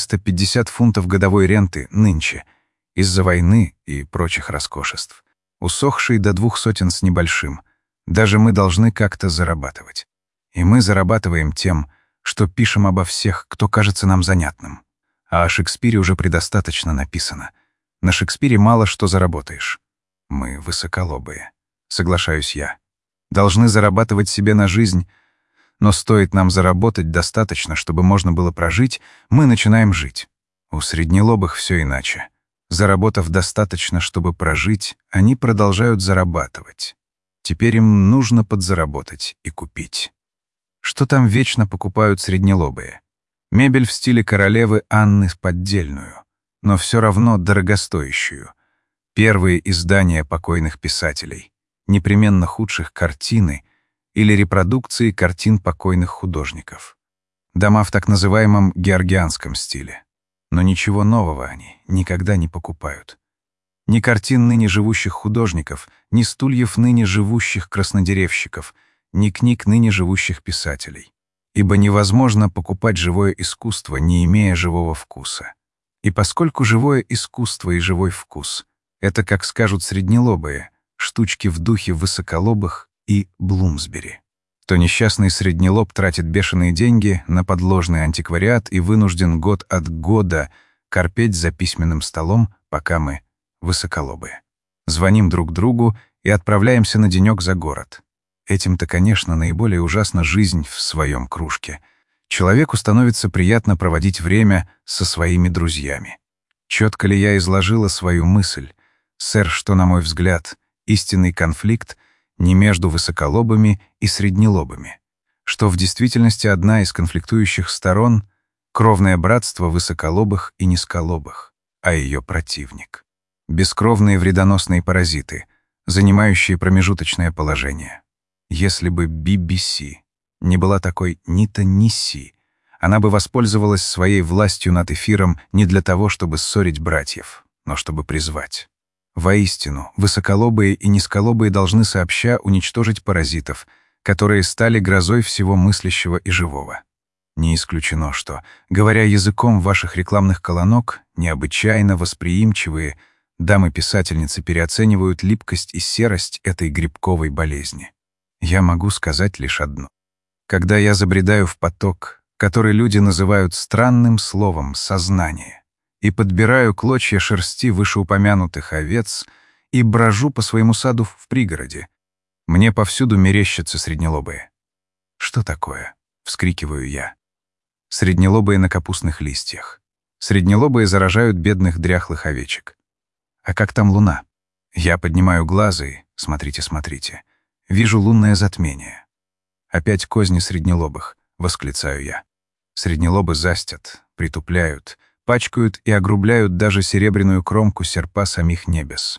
450 фунтов годовой ренты нынче из-за войны и прочих роскошеств, усохшие до 200 с небольшим, даже мы должны как-то зарабатывать. И мы зарабатываем тем, что пишем обо всех, кто кажется нам занятным. А о Шекспире уже предостаточно написано. На Шекспире мало что заработаешь. Мы высоколобые. Соглашаюсь я. Должны зарабатывать себе на жизнь, но стоит нам заработать достаточно, чтобы можно было прожить, мы начинаем жить. У среднелобых все иначе. Заработав достаточно, чтобы прожить, они продолжают зарабатывать. Теперь им нужно подзаработать и купить. Что там вечно покупают среднелобые? Мебель в стиле королевы Анны поддельную, но все равно дорогостоящую. Первые издания покойных писателей, непременно худших картины или репродукции картин покойных художников. Дома в так называемом георгианском стиле. Но ничего нового они никогда не покупают. Ни картин ныне живущих художников, ни стульев ныне живущих краснодеревщиков, ни книг ныне живущих писателей. Ибо невозможно покупать живое искусство, не имея живого вкуса. И поскольку живое искусство и живой вкус — это, как скажут среднелобые, штучки в духе высоколобых и Блумсбери, то несчастный среднелоб тратит бешеные деньги на подложный антиквариат и вынужден год от года корпеть за письменным столом, пока мы высоколобые. Звоним друг другу и отправляемся на денек за город. Этим-то, конечно, наиболее ужасна жизнь в своем кружке. Человеку становится приятно проводить время со своими друзьями. Четко ли я изложила свою мысль? Сэр, что, на мой взгляд, истинный конфликт не между высоколобыми и среднелобыми, что в действительности одна из конфликтующих сторон — кровное братство высоколобых и низколобых, а ее противник — бескровные вредоносные паразиты, занимающие промежуточное положение. Если бы BBC не была такой ни-то-ни-си, она бы воспользовалась своей властью над эфиром не для того, чтобы ссорить братьев, но чтобы призвать. Воистину, высоколобые и низколобые должны сообща уничтожить паразитов, которые стали грозой всего мыслящего и живого. Не исключено, что, говоря языком ваших рекламных колонок, необычайно восприимчивые дамы-писательницы переоценивают липкость и серость этой грибковой болезни. Я могу сказать лишь одно. Когда я забредаю в поток, который люди называют странным словом «сознание», и подбираю клочья шерсти вышеупомянутых овец и брожу по своему саду в пригороде, мне повсюду мерещатся среднелобые. «Что такое?» — вскрикиваю я. Среднелобые на капустных листьях. Среднелобые заражают бедных дряхлых овечек. А как там луна? Я поднимаю глаза и, смотрите, вижу лунное затмение. Опять козни среднелобых, восклицаю я. Среднелобы застят, притупляют, пачкают и огрубляют даже серебряную кромку серпа самих небес.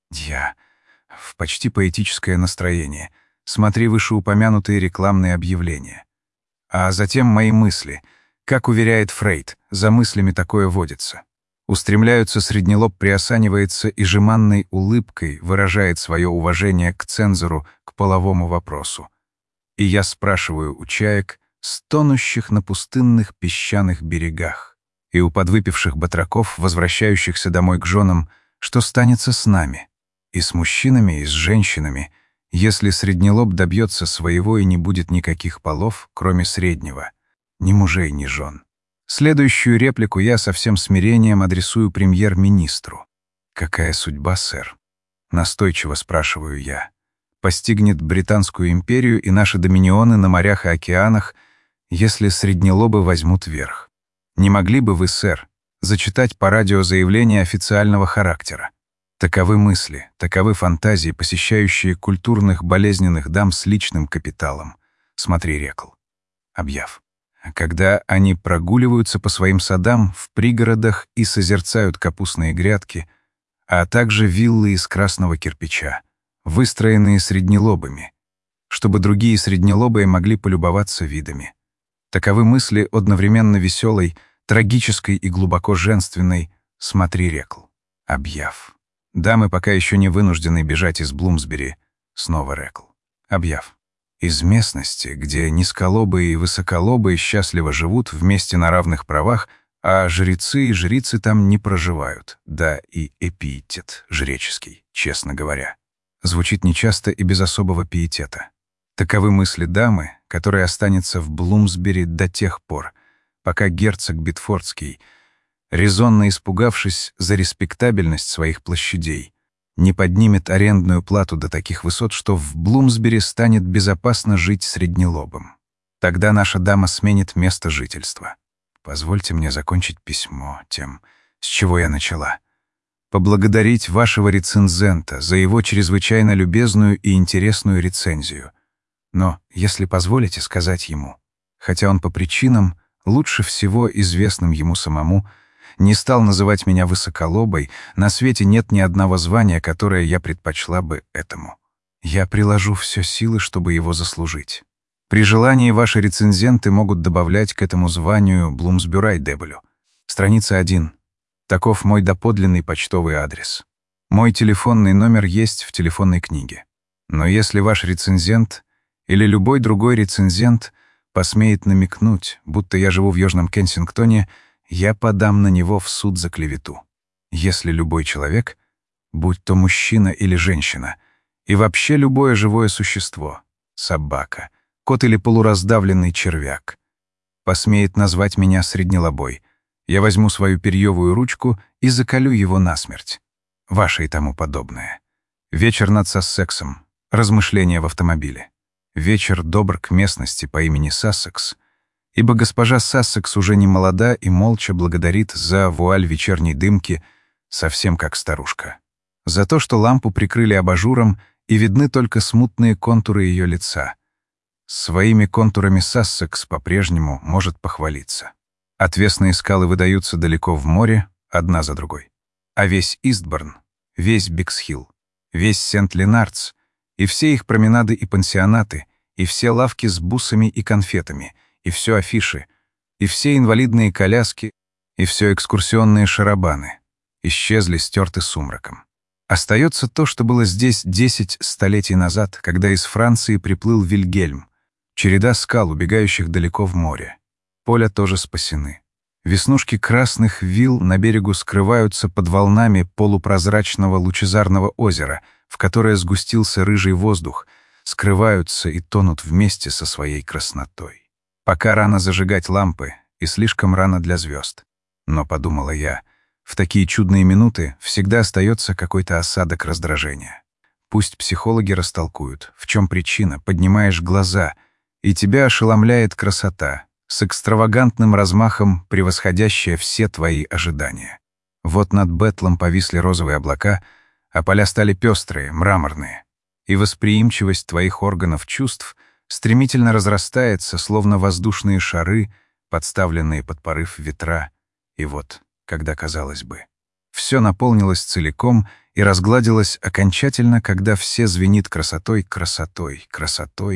Я в почти поэтическое настроение. Смотри вышеупомянутые рекламные объявления. А затем мои мысли, как уверяет Фрейд, за мыслями такое водится. Устремляются, среднелоб приосанивается и жеманной улыбкой выражает свое уважение к цензору, к половому вопросу. И я спрашиваю у чаек, стонущих на пустынных песчаных берегах, и у подвыпивших батраков, возвращающихся домой к женам, что станется с нами, и с мужчинами, и с женщинами, если среднелоб добьется своего и не будет никаких полов, кроме среднего, ни мужей, ни жен. Следующую реплику я со всем смирением адресую премьер-министру. «Какая судьба, сэр?» — настойчиво спрашиваю я. «Постигнет Британскую империю и наши доминионы на морях и океанах, если среднелобы возьмут верх? Не могли бы вы, сэр, зачитать по радио заявление официального характера? Таковы мысли, таковы фантазии, посещающие культурных болезненных дам с личным капиталом. Смотри, Рекл. Объяв. Когда они прогуливаются по своим садам в пригородах и созерцают капустные грядки, а также виллы из красного кирпича, выстроенные среднелобыми, чтобы другие среднелобые могли полюбоваться видами. Таковы мысли одновременно веселой, трагической и глубоко женственной «Смотри, Рекл». Объяв. Дамы пока еще не вынуждены бежать из Блумсбери. Снова Рекл. Объяв. Из местности, где низколобые и высоколобые счастливо живут вместе на равных правах, а жрецы и жрицы там не проживают. Да, и эпитет жреческий, честно говоря. Звучит нечасто и без особого пиетета. Таковы мысли дамы, которая останется в Блумсбери до тех пор, пока герцог Битфордский, резонно испугавшись за респектабельность своих площадей, не поднимет арендную плату до таких высот, что в Блумсбери станет безопасно жить среднелобым. Тогда наша дама сменит место жительства. Позвольте мне закончить письмо тем, с чего я начала. Поблагодарить вашего рецензента за его чрезвычайно любезную и интересную рецензию. Но, если позволите сказать ему, хотя он по причинам, лучше всего известным ему самому, не стал называть меня высоколобой, на свете нет ни одного звания, которое я предпочла бы этому. Я приложу все силы, чтобы его заслужить. При желании ваши рецензенты могут добавлять к этому званию Блумсбюрай-Дебелю. Страница 1. Таков мой доподлинный почтовый адрес. Мой телефонный номер есть в телефонной книге. Но если ваш рецензент или любой другой рецензент посмеет намекнуть, будто я живу в Южном Кенсингтоне, я подам на него в суд за клевету. Если любой человек, будь то мужчина или женщина, и вообще любое живое существо, собака, кот или полураздавленный червяк, посмеет назвать меня среднелобой, я возьму свою перьевую ручку и заколю его насмерть. Ваше и тому подобное. Вечер над Сассексом. Размышления в автомобиле. Вечер добр к местности по имени Сассекс, ибо госпожа Сассекс уже не молода и молча благодарит за вуаль вечерней дымки, совсем как старушка. За то, что лампу прикрыли абажуром, и видны только смутные контуры ее лица. Своими контурами Сассекс по-прежнему может похвалиться. Отвесные скалы выдаются далеко в море, одна за другой. А весь Истборн, весь Биксхилл, весь Сент-Ленардс, и все их променады и пансионаты, и все лавки с бусами и конфетами, и все афиши, и все инвалидные коляски, и все экскурсионные шарабаны исчезли, стерты сумраком. Остается то, что было здесь 10 столетий назад, когда из Франции приплыл Вильгельм, череда скал, убегающих далеко в море. Поля тоже спасены. Веснушки красных вилл на берегу скрываются под волнами полупрозрачного лучезарного озера, в которое сгустился рыжий воздух, скрываются и тонут вместе со своей краснотой. Пока рано зажигать лампы, и слишком рано для звезд. Но, подумала я, в такие чудные минуты всегда остается какой-то осадок раздражения. Пусть психологи растолкуют, в чем причина, поднимаешь глаза, и тебя ошеломляет красота, с экстравагантным размахом превосходящая все твои ожидания. Вот над Бэтлом повисли розовые облака, а поля стали пестрые, мраморные. И восприимчивость твоих органов чувств стремительно разрастается, словно воздушные шары, подставленные под порыв ветра. И вот, когда, казалось бы, все наполнилось целиком и разгладилось окончательно, когда все звенит красотой, красотой, красотой,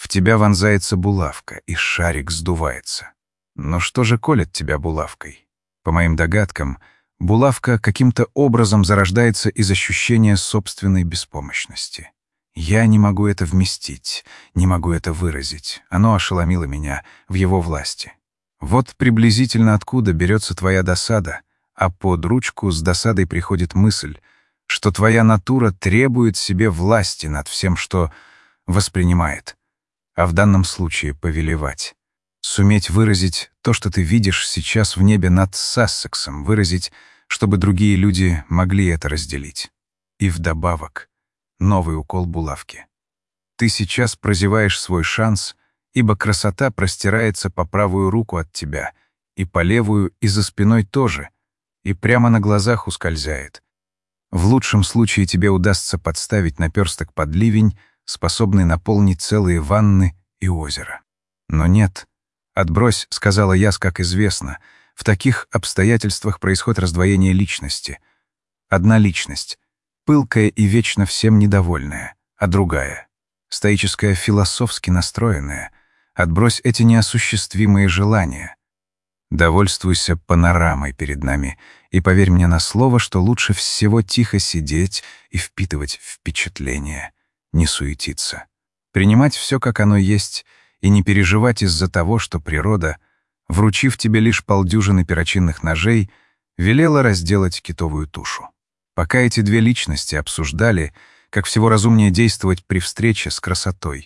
В тебя вонзается булавка, и шарик сдувается. Но что же колет тебя булавкой? По моим догадкам, булавка каким-то образом зарождается из ощущения собственной беспомощности. Я не могу это вместить, не могу это выразить. Оно ошеломило меня в его власти. Вот приблизительно откуда берется твоя досада, а под ручку с досадой приходит мысль, что твоя натура требует себе власти над всем, что воспринимает, а в данном случае повелевать. Суметь выразить то, что ты видишь сейчас в небе над Сассексом, выразить, чтобы другие люди могли это разделить. И вдобавок новый укол булавки. Ты сейчас прозеваешь свой шанс, ибо красота простирается по правую руку от тебя, и по левую, и за спиной тоже, и прямо на глазах ускользает. В лучшем случае тебе удастся подставить наперсток под ливень, способный наполнить целые ванны и озеро. Но нет. «Отбрось», — сказала Яс, как известно. В таких обстоятельствах происходит раздвоение личности. Одна личность — пылкая и вечно всем недовольная, а другая — стоическая, философски настроенная. Отбрось эти неосуществимые желания. Довольствуйся панорамой перед нами и поверь мне на слово, что лучше всего тихо сидеть и впитывать впечатления, не суетиться, принимать все, как оно есть, и не переживать из-за того, что природа, вручив тебе лишь полдюжины перочинных ножей, велела разделать китовую тушу. Пока эти две личности обсуждали, как всего разумнее действовать при встрече с красотой,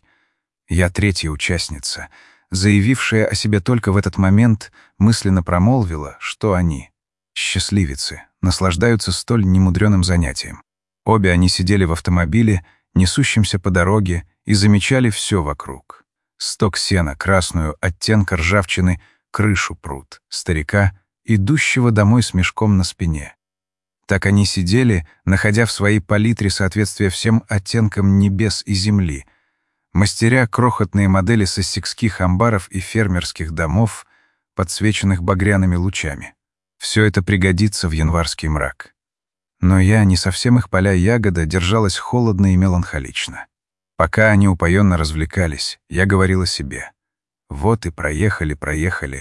я третья участница, заявившая о себе только в этот момент, мысленно промолвила, что они, счастливицы, наслаждаются столь немудреным занятием. Обе они сидели в автомобиле, несущемся по дороге, и замечали все вокруг. Сток сена, красную, оттенка ржавчины, крышу пруд, старика, идущего домой с мешком на спине. Так они сидели, находя в своей палитре соответствие всем оттенкам небес и земли, мастеря крохотные модели сассекских амбаров и фермерских домов, подсвеченных багряными лучами. Все это пригодится в январский мрак. Но я, не совсем их поля ягода, держалась холодно и меланхолично. Пока они упоенно развлекались, я говорила себе: вот и проехали,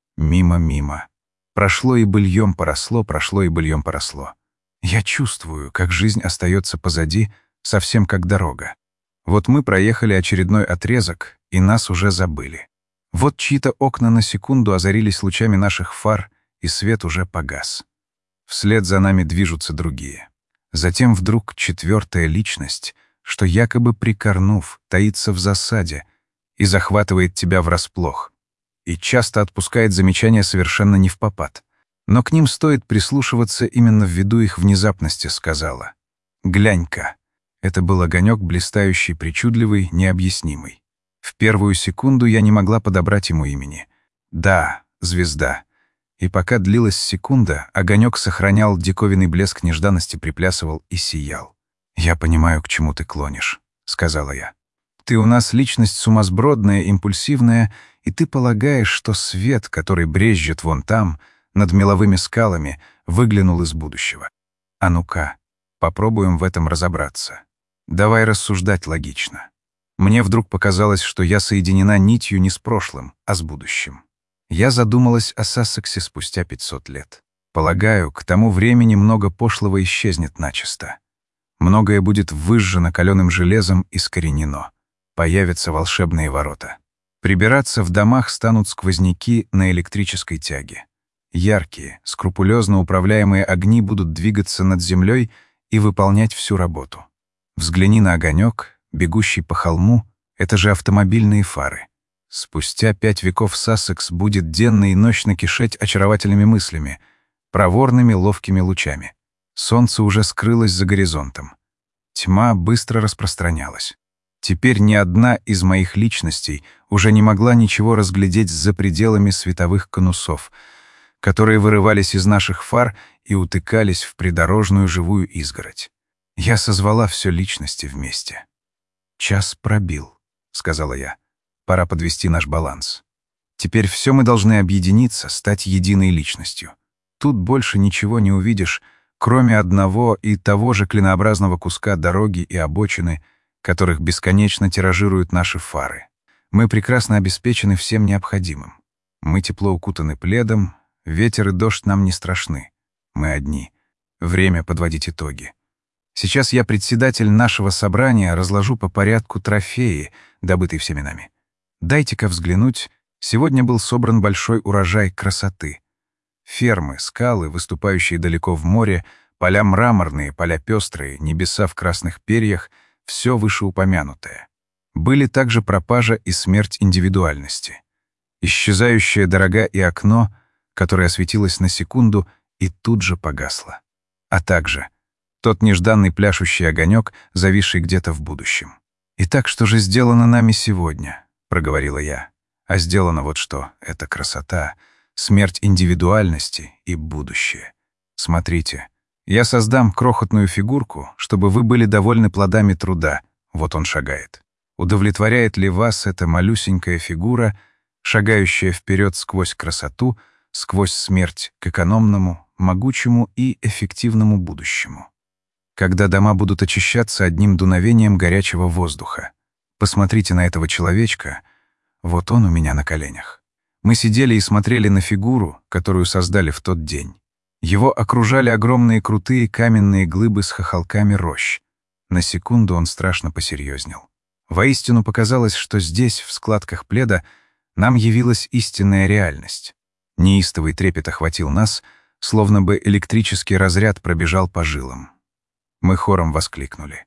мимо. Прошло и быльем поросло, прошло и быльем поросло. Я чувствую, как жизнь остается позади, совсем как дорога. Вот мы проехали очередной отрезок, и нас уже забыли. Вот чьи-то окна на секунду озарились лучами наших фар, и свет уже погас. Вслед за нами движутся другие. Затем вдруг четвертая личность, что якобы прикорнув, таится в засаде и захватывает тебя врасплох, и часто отпускает замечания совершенно не впопад. Но к ним стоит прислушиваться именно ввиду их внезапности, сказала: «Глянь-ка». Это был огонек, блистающий, причудливый, необъяснимый. В первую секунду я не могла подобрать ему имени. Да, звезда. И пока длилась секунда, огонек сохранял диковинный блеск нежданности, приплясывал и сиял. «Я понимаю, к чему ты клонишь», — сказала я. «Ты у нас личность сумасбродная, импульсивная, и ты полагаешь, что свет, который брезжит вон там, над меловыми скалами, выглянул из будущего. А ну-ка, попробуем в этом разобраться. Давай рассуждать логично. Мне вдруг показалось, что я соединена нитью не с прошлым, а с будущим. Я задумалась о Сассексе спустя 500 лет. Полагаю, к тому времени много пошлого исчезнет начисто. Многое будет выжжено каленым железом и искоренено. Появятся волшебные ворота. Прибираться в домах станут сквозняки на электрической тяге. Яркие, скрупулезно управляемые огни будут двигаться над землей и выполнять всю работу. Взгляни на огонек, бегущий по холму, это же автомобильные фары. Спустя 5 веков Сассекс будет денно и ночно кишеть очаровательными мыслями, проворными ловкими лучами. Солнце уже скрылось за горизонтом. Тьма быстро распространялась. Теперь ни одна из моих личностей уже не могла ничего разглядеть за пределами световых конусов, которые вырывались из наших фар и утыкались в придорожную живую изгородь. Я созвала все личности вместе. «Час пробил», — сказала я. «Пора подвести наш баланс. Теперь все мы должны объединиться, стать единой личностью. Тут больше ничего не увидишь, кроме одного и того же клинообразного куска дороги и обочины, которых бесконечно тиражируют наши фары. Мы прекрасно обеспечены всем необходимым. Мы тепло укутаны пледом, ветер и дождь нам не страшны. Мы одни. Время подводить итоги. Сейчас я, председатель нашего собрания, разложу по порядку трофеи, добытые всеми нами. Дайте-ка взглянуть. Сегодня был собран большой урожай красоты. Фермы, скалы, выступающие далеко в море, поля мраморные, поля пестрые, небеса в красных перьях — все вышеупомянутое. Были также пропажа и смерть индивидуальности. Исчезающая дорога и окно, которое осветилось на секунду и тут же погасло. А также тот нежданный пляшущий огонек, зависший где-то в будущем. «Итак, что же сделано нами сегодня?» — проговорила я. «А сделано вот что. Это красота, смерть индивидуальности и будущее. Смотрите, я создам крохотную фигурку, чтобы вы были довольны плодами труда. Вот он шагает. Удовлетворяет ли вас эта малюсенькая фигура, шагающая вперед сквозь красоту, сквозь смерть к экономному, могучему и эффективному будущему? Когда дома будут очищаться одним дуновением горячего воздуха. Посмотрите на этого человечка, вот он у меня на коленях. Мы сидели и смотрели на фигуру, которую создали в тот день. Его окружали огромные крутые каменные глыбы с хохолками рощ. На секунду он страшно посерьезнел. Воистину показалось, что здесь, в складках пледа, нам явилась истинная реальность. Неистовый трепет охватил нас, словно бы электрический разряд пробежал по жилам. Мы хором воскликнули.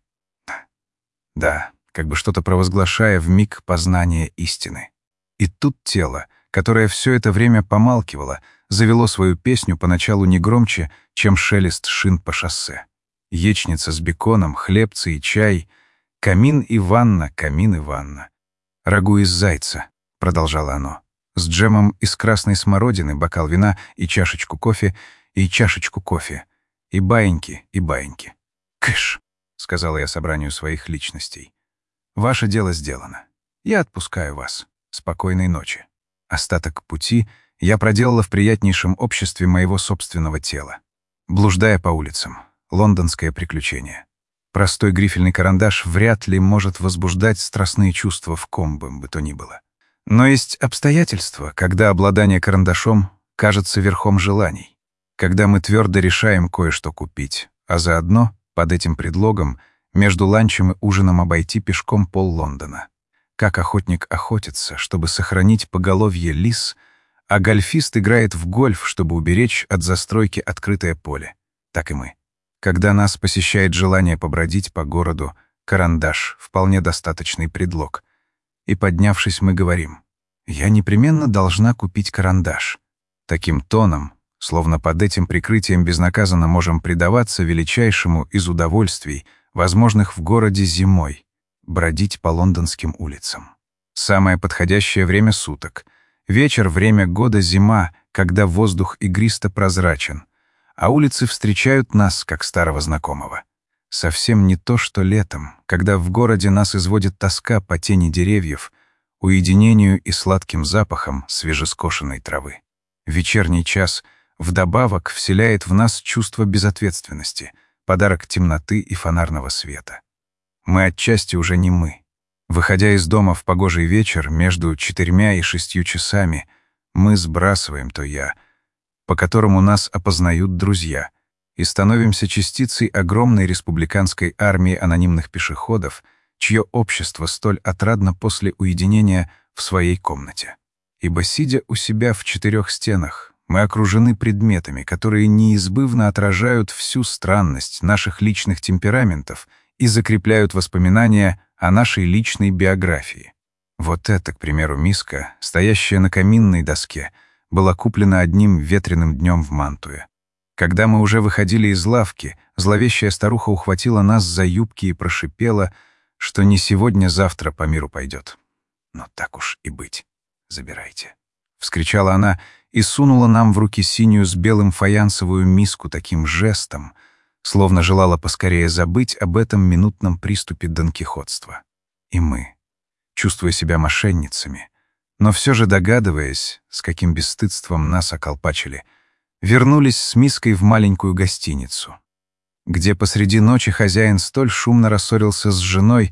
Да, как бы что-то провозглашая вмиг познания истины. И тут тело, которое все это время помалкивало, завело свою песню поначалу не громче, чем шелест шин по шоссе. Яичница с беконом, хлебцы и чай, камин и ванна, камин и ванна. «Рагу из зайца», — продолжало оно, «с джемом из красной смородины, бокал вина и чашечку кофе, и чашечку кофе, и баиньки, и баиньки». «Кыш», — сказала я собранию своих личностей. «Ваше дело сделано. Я отпускаю вас. Спокойной ночи». Остаток пути я проделала в приятнейшем обществе моего собственного тела. Блуждая по улицам. Лондонское приключение. Простой грифельный карандаш вряд ли может возбуждать страстные чувства в ком бы то ни было. Но есть обстоятельства, когда обладание карандашом кажется верхом желаний. Когда мы твердо решаем кое-что купить, а заодно, под этим предлогом, между ланчем и ужином обойти пешком пол Лондона. Как охотник охотится, чтобы сохранить поголовье лис, а гольфист играет в гольф, чтобы уберечь от застройки открытое поле. Так и мы. Когда нас посещает желание побродить по городу, карандаш — вполне достаточный предлог. И, поднявшись, мы говорим: «Я непременно должна купить карандаш». Таким тоном, словно под этим прикрытием безнаказанно можем предаваться величайшему из удовольствий, возможных в городе зимой — бродить по лондонским улицам. Самое подходящее время суток. Вечер — время года зима, когда воздух игристо прозрачен, а улицы встречают нас, как старого знакомого. Совсем не то, что летом, когда в городе нас изводит тоска по тени деревьев, уединению и сладким запахам свежескошенной травы. Вечерний час вдобавок вселяет в нас чувство безответственности, подарок темноты и фонарного света. Мы отчасти уже не мы. Выходя из дома в погожий вечер между 4 и 6 часами, мы сбрасываем то «я», по которому нас опознают друзья, и становимся частицей огромной республиканской армии анонимных пешеходов, чье общество столь отрадно после уединения в своей комнате. Ибо, сидя у себя в 4 стенах, мы окружены предметами, которые неизбывно отражают всю странность наших личных темпераментов и закрепляют воспоминания о нашей личной биографии. Вот эта, к примеру, миска, стоящая на каминной доске, была куплена одним ветреным днем в Мантуе. Когда мы уже выходили из лавки, зловещая старуха ухватила нас за юбки и прошипела, что не сегодня-завтра по миру пойдет. «Но так уж и быть. Забирайте», — вскричала она и сунула нам в руки синюю с белым фаянсовую миску таким жестом, словно желала поскорее забыть об этом минутном приступе донкихотства. И мы, чувствуя себя мошенницами, но все же догадываясь, с каким бесстыдством нас околпачили, вернулись с миской в маленькую гостиницу, где посреди ночи хозяин столь шумно рассорился с женой,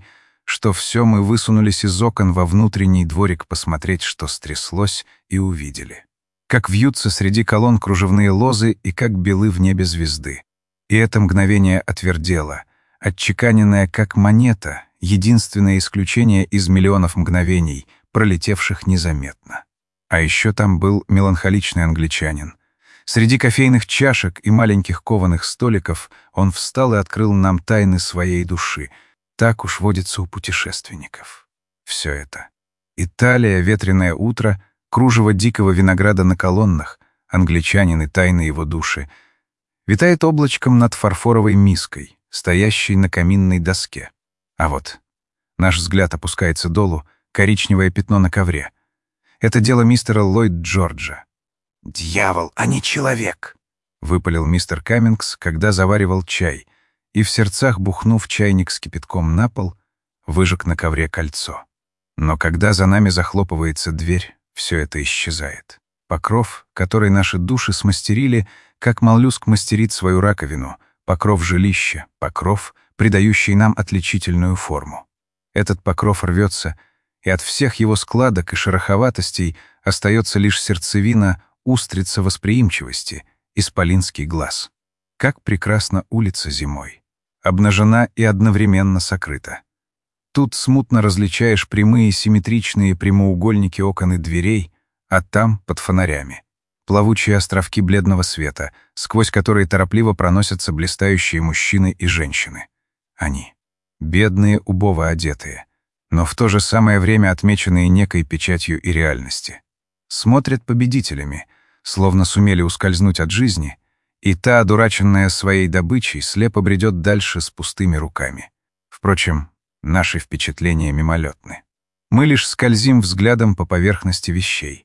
что все мы высунулись из окон во внутренний дворик посмотреть, что стряслось, и увидели. Как вьются среди колонн кружевные лозы и как белы в небе звезды. И это мгновение отвердело, отчеканенное как монета, единственное исключение из миллионов мгновений, пролетевших незаметно. А еще там был меланхоличный англичанин. Среди кофейных чашек и маленьких кованых столиков он встал и открыл нам тайны своей души. Так уж водится у путешественников. Все это. Италия, ветреное утро, кружево дикого винограда на колоннах, англичанин и тайны его души. Витает облачком над фарфоровой миской, стоящей на каминной доске. А вот наш взгляд опускается долу, коричневое пятно на ковре. Это дело мистера Ллойд Джорджа. «Дьявол, а не человек!» — выпалил мистер Каммингс, когда заваривал чай, и в сердцах, бухнув чайник с кипятком на пол, выжег на ковре кольцо. Но когда за нами захлопывается дверь, все это исчезает. Покров, который наши души смастерили, как моллюск мастерит свою раковину, покров жилища, покров, придающий нам отличительную форму. Этот покров рвется, и от всех его складок и шероховатостей остается лишь сердцевина, устрица восприимчивости, исполинский глаз. Как прекрасна улица зимой. Обнажена и одновременно сокрыта. Тут смутно различаешь прямые симметричные прямоугольники окон и дверей, а там, под фонарями, плавучие островки бледного света, сквозь которые торопливо проносятся блистающие мужчины и женщины. Они, бедные, убого одетые, но в то же самое время отмеченные некой печатью и реальности. Смотрят победителями, словно сумели ускользнуть от жизни, и та, одураченная своей добычей, слепо бредет дальше с пустыми руками. Впрочем, наши впечатления мимолетны. Мы лишь скользим взглядом по поверхности вещей.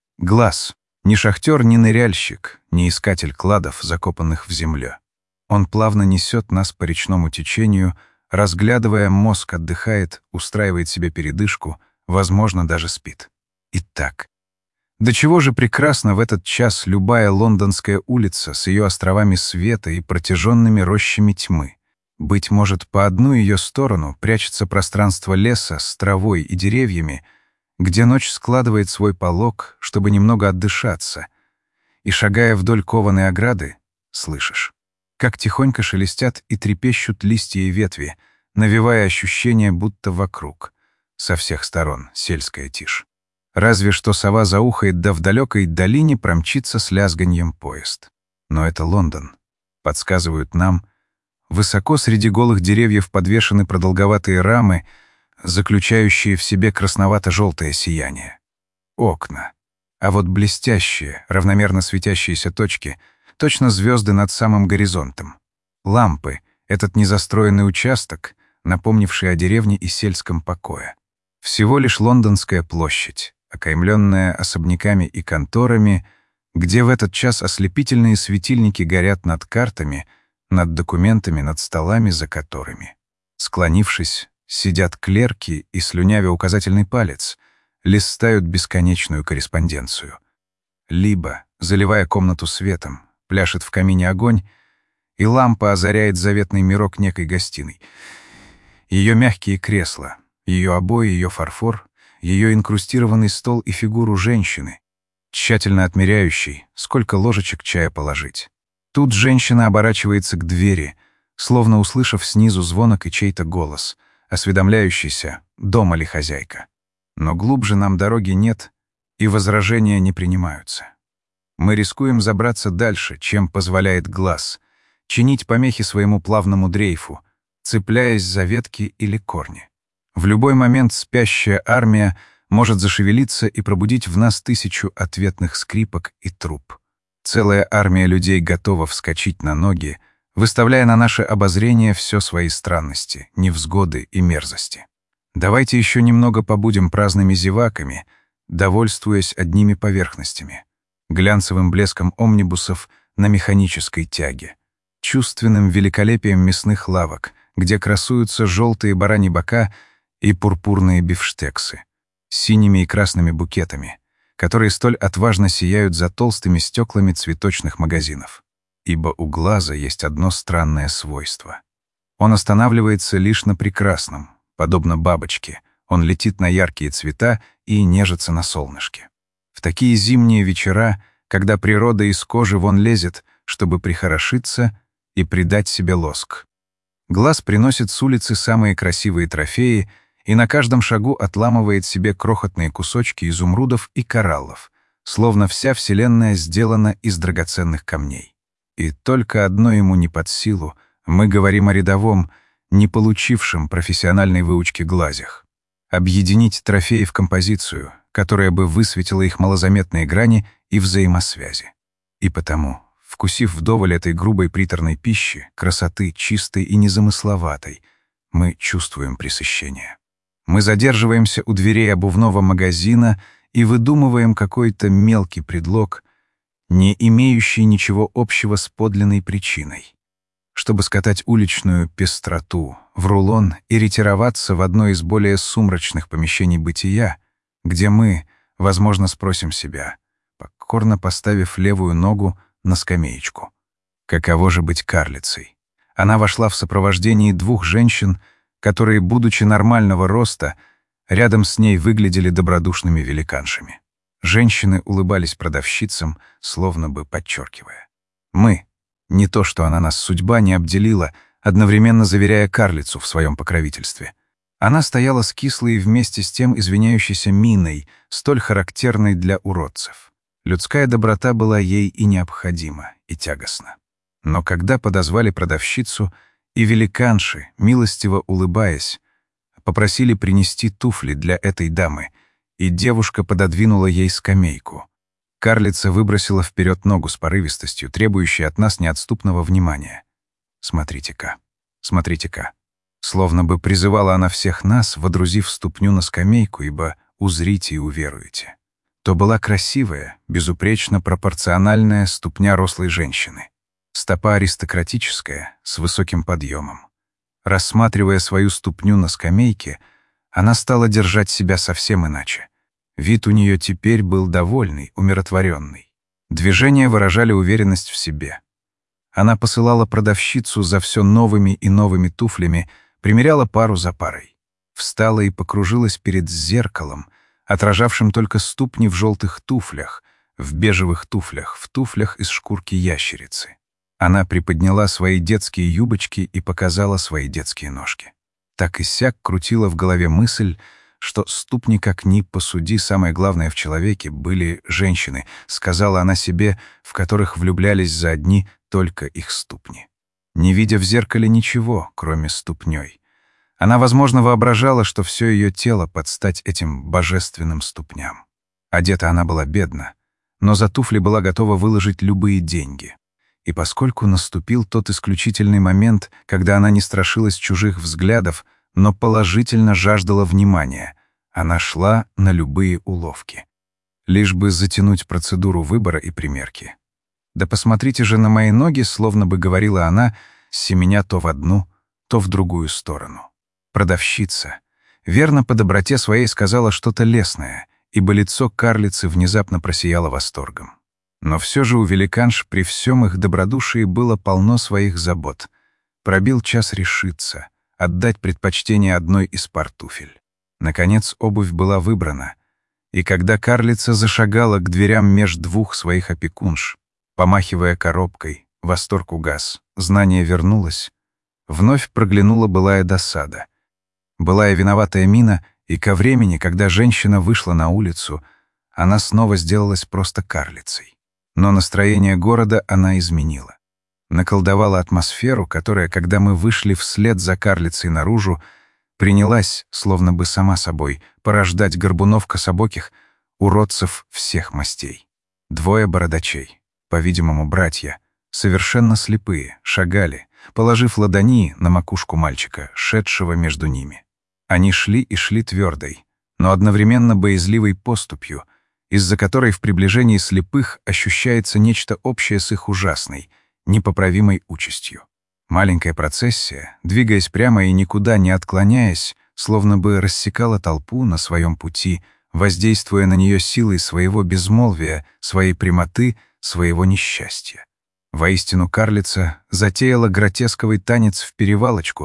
Глаз — ни шахтер, ни ныряльщик, ни искатель кладов, закопанных в земле. Он плавно несет нас по речному течению, разглядывая, мозг отдыхает, устраивает себе передышку, возможно, даже спит. Итак, до чего же прекрасна в этот час любая лондонская улица с ее островами света и протяженными рощами тьмы. Быть может, по одну ее сторону прячется пространство леса с травой и деревьями, где ночь складывает свой полог, чтобы немного отдышаться, и, шагая вдоль кованой ограды, слышишь, как тихонько шелестят и трепещут листья и ветви, навевая ощущение, будто вокруг, со всех сторон, сельская тишь. Разве что сова заухает, да в далекой долине промчится с лязганьем поезд. Но это Лондон. Подсказывают нам. Высоко среди голых деревьев подвешены продолговатые рамы, заключающие в себе красновато-желтое сияние. Окна. А вот блестящие, равномерно светящиеся точки — точно звезды над самым горизонтом. Лампы — этот незастроенный участок, напомнивший о деревне и сельском покое. Всего лишь Лондонская площадь, окаймленная особняками и конторами, где в этот час ослепительные светильники горят над картами, над документами, над столами, за которыми, склонившись, сидят клерки и, слюнявя указательный палец, листают бесконечную корреспонденцию. Либо, заливая комнату светом, пляшет в камине огонь, и лампа озаряет заветный мирок некой гостиной. Ее мягкие кресла, ее обои, ее фарфор, ее инкрустированный стол и фигуру женщины, тщательно отмеряющей, сколько ложечек чая положить. Тут женщина оборачивается к двери, словно услышав снизу звонок и чей-то голос, осведомляющийся, дома ли хозяйка. Но глубже нам дороги нет, и возражения не принимаются. Мы рискуем забраться дальше, чем позволяет глаз, чинить помехи своему плавному дрейфу, цепляясь за ветки или корни. В любой момент спящая армия может зашевелиться и пробудить в нас 1000 ответных скрипок и труб. Целая армия людей готова вскочить на ноги, выставляя на наше обозрение все свои странности, невзгоды и мерзости. Давайте еще немного побудем праздными зеваками, довольствуясь одними поверхностями, глянцевым блеском омнибусов на механической тяге, чувственным великолепием мясных лавок, где красуются желтые бараньи бока и пурпурные бифштексы, синими и красными букетами, которые столь отважно сияют за толстыми стеклами цветочных магазинов. Ибо у глаза есть одно странное свойство. Он останавливается лишь на прекрасном, Подобно бабочке, он летит на яркие цвета и нежится на солнышке. В такие зимние вечера, когда природа из кожи вон лезет, чтобы прихорошиться и придать себе лоск. Глаз приносит с улицы самые красивые трофеи и на каждом шагу отламывает себе крохотные кусочки изумрудов и кораллов, словно вся Вселенная сделана из драгоценных камней. И только одно ему не под силу — мы говорим о рядовом, не получившем профессиональной выучки глазях. Объединить трофеи в композицию, которая бы высветила их малозаметные грани и взаимосвязи. И потому, вкусив вдоволь этой грубой приторной пищи, красоты, чистой и незамысловатой, мы чувствуем пресыщение. Мы задерживаемся у дверей обувного магазина и выдумываем какой-то мелкий предлог, не имеющий ничего общего с подлинной причиной, чтобы скатать уличную пестроту в рулон и ретироваться в одно из более сумрачных помещений бытия, где мы, возможно, спросим себя, покорно поставив левую ногу на скамеечку. Каково же быть карлицей? Она вошла в сопровождении двух женщин, которые, будучи нормального роста, рядом с ней выглядели добродушными великаншами. Женщины улыбались продавщицам, словно бы подчеркивая. Мы, не то что она нас судьба не обделила, одновременно заверяя карлицу в своем покровительстве. Она стояла с кислой и вместе с тем извиняющейся миной, столь характерной для уродцев. Людская доброта была ей и необходима, и тягостна. Но когда подозвали продавщицу, и великанши, милостиво улыбаясь, попросили принести туфли для этой дамы, и девушка пододвинула ей скамейку, карлица выбросила вперед ногу с порывистостью, требующей от нас неотступного внимания. «Смотрите-ка, смотрите-ка». Словно бы призывала она всех нас, водрузив ступню на скамейку, ибо узрите и уверуете. То была красивая, безупречно пропорциональная ступня рослой женщины. Стопа аристократическая, с высоким подъемом. Рассматривая свою ступню на скамейке, она стала держать себя совсем иначе. Вид у нее теперь был довольный, умиротворенный. Движения выражали уверенность в себе. Она посылала продавщицу за все новыми и новыми туфлями, примеряла пару за парой. Встала и покружилась перед зеркалом, отражавшим только ступни в желтых туфлях, в бежевых туфлях, в туфлях из шкурки ящерицы. Она приподняла свои детские юбочки и показала свои детские ножки. Так и сяк крутила в голове мысль, что ступни как ни посуди, самое главное в человеке были женщины, сказала она себе, в которых влюблялись за одни только их ступни. Не видя в зеркале ничего, кроме ступней, она, возможно, воображала, что все ее тело под стать этим божественным ступням. Одета она была бедно, но за туфли была готова выложить любые деньги. И поскольку наступил тот исключительный момент, когда она не страшилась чужих взглядов, но положительно жаждала внимания, она шла на любые уловки, лишь бы затянуть процедуру выбора и примерки. «Да посмотрите же на мои ноги», словно бы говорила она, семеня то в одну, то в другую сторону. Продавщица, верно по доброте своей, сказала что-то лестное, ибо лицо карлицы внезапно просияло восторгом. Но все же у великанш при всем их добродушии было полно своих забот. Пробил час решиться, отдать предпочтение одной из пар туфель. Наконец обувь была выбрана, и когда карлица зашагала к дверям меж двух своих опекунш, помахивая коробкой, восторг угас, знание вернулось, вновь проглянула былая досада. Былая виноватая мина, и ко времени, когда женщина вышла на улицу, она снова сделалась просто карлицей. Но настроение города она изменила. Наколдовала атмосферу, которая, когда мы вышли вслед за карлицей наружу, принялась, словно бы сама собой, порождать горбунов кособоких, уродцев всех мастей. Двое бородачей, по-видимому, братья, совершенно слепые, шагали, положив ладони на макушку мальчика, шедшего между ними. Они шли и шли твердой, но одновременно боязливой поступью, из-за которой в приближении слепых ощущается нечто общее с их ужасной, непоправимой участью. Маленькая процессия, двигаясь прямо и никуда не отклоняясь, словно бы рассекала толпу на своем пути, воздействуя на нее силой своего безмолвия, своей прямоты, своего несчастья. Воистину карлица затеяла гротесковый танец в перевалочку, к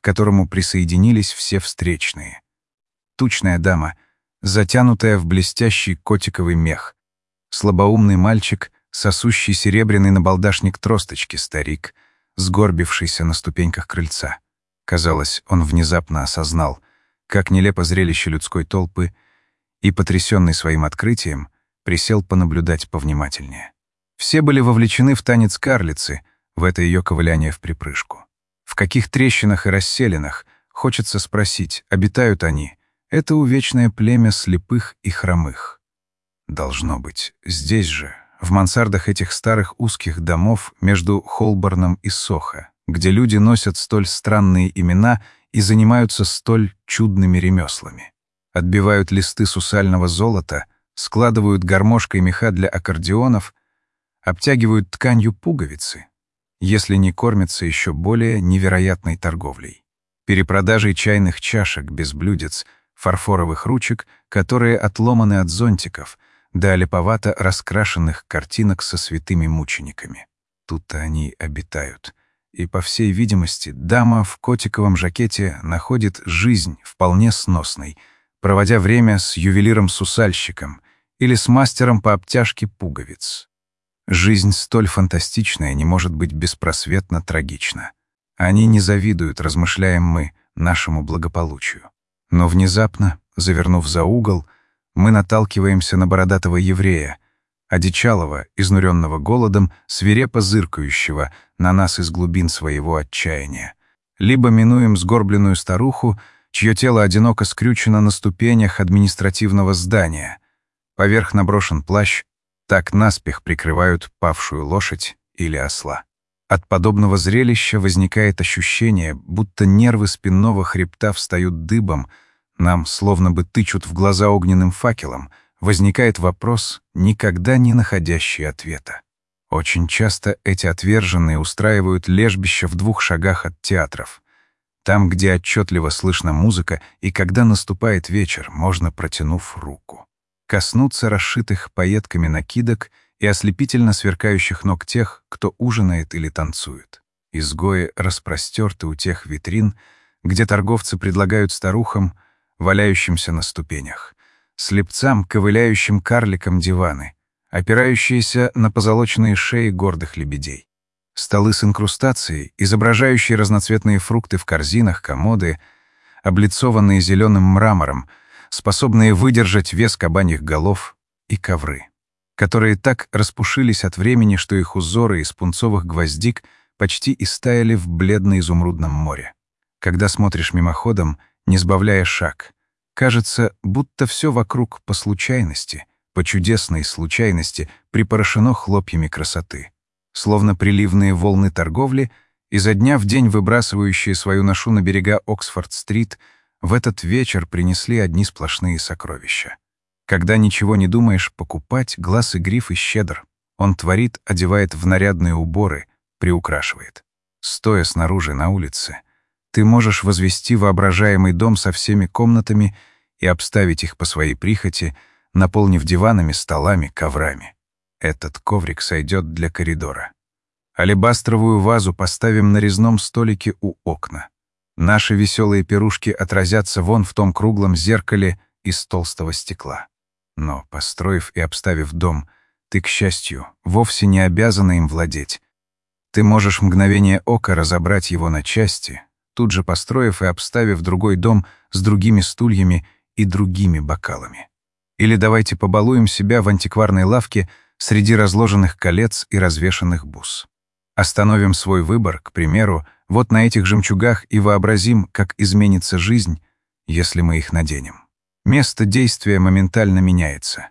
к которому присоединились все встречные. Тучная дама, затянутая в блестящий котиковый мех, слабоумный мальчик, сосущий серебряный набалдашник тросточки старик, сгорбившийся на ступеньках крыльца. Казалось, он внезапно осознал, как нелепо зрелище людской толпы, и, потрясенный своим открытием, присел понаблюдать повнимательнее. Все были вовлечены в танец карлицы, в это ее ковыляние вприпрыжку. В каких трещинах и расселинах, хочется спросить, обитают они, это увечное племя слепых и хромых. Должно быть, здесь же, в мансардах этих старых узких домов между Холборном и Сохо, где люди носят столь странные имена и занимаются столь чудными ремеслами. Отбивают листы сусального золота, складывают гармошкой меха для аккордеонов, обтягивают тканью пуговицы, если не кормятся еще более невероятной торговлей. Перепродажей чайных чашек без блюдец, фарфоровых ручек, которые отломаны от зонтиков, до олиповато раскрашенных картинок со святыми мучениками. Тут-то они обитают. И, по всей видимости, дама в котиковом жакете находит жизнь вполне сносной, проводя время с ювелиром-сусальщиком или с мастером по обтяжке пуговиц. Жизнь столь фантастичная не может быть беспросветно трагична. Они не завидуют, размышляем мы, нашему благополучию. Но внезапно, завернув за угол, мы наталкиваемся на бородатого еврея, одичалого, изнуренного голодом, свирепо зыркающего на нас из глубин своего отчаяния. Либо минуем сгорбленную старуху, чье тело одиноко скрючено на ступенях административного здания. Поверх наброшен плащ, так наспех прикрывают павшую лошадь или осла. От подобного зрелища возникает ощущение, будто нервы спинного хребта встают дыбом, нам словно бы тычут в глаза огненным факелом, возникает вопрос, никогда не находящий ответа. Очень часто эти отверженные устраивают лежбище в 2 шагах от театров. Там, где отчетливо слышна музыка, и когда наступает вечер, можно, протянув руку, коснуться расшитых пайетками накидок и ослепительно сверкающих ног тех, кто ужинает или танцует. Изгои распростерты у тех витрин, где торговцы предлагают старухам, валяющимся на ступенях, слепцам, ковыляющим карликам диваны, опирающиеся на позолоченные шеи гордых лебедей. Столы с инкрустацией, изображающие разноцветные фрукты в корзинах, комоды, облицованные зеленым мрамором, способные выдержать вес кабаньих голов, и ковры, которые так распушились от времени, что их узоры из пунцовых гвоздик почти истаяли в бледно-изумрудном море. Когда смотришь мимоходом, не сбавляя шаг, кажется, будто все вокруг по случайности, по чудесной случайности припорошено хлопьями красоты. Словно приливные волны торговли, изо дня в день выбрасывающие свою ношу на берега Оксфорд-стрит, в этот вечер принесли одни сплошные сокровища. Когда ничего не думаешь покупать, глаз игрив и щедр. Он творит, одевает в нарядные уборы, приукрашивает. Стоя снаружи на улице, ты можешь возвести воображаемый дом со всеми комнатами и обставить их по своей прихоти, наполнив диванами, столами, коврами. Этот коврик сойдет для коридора. Алебастровую вазу поставим на резном столике у окна. Наши веселые пирушки отразятся вон в том круглом зеркале из толстого стекла. Но, построив и обставив дом, ты, к счастью, вовсе не обязана им владеть. Ты можешь в мгновение ока разобрать его на части, тут же построив и обставив другой дом с другими стульями и другими бокалами. Или давайте побалуем себя в антикварной лавке среди разложенных колец и развешанных бус. Остановим свой выбор, к примеру, вот на этих жемчугах и вообразим, как изменится жизнь, если мы их наденем. Место действия моментально меняется.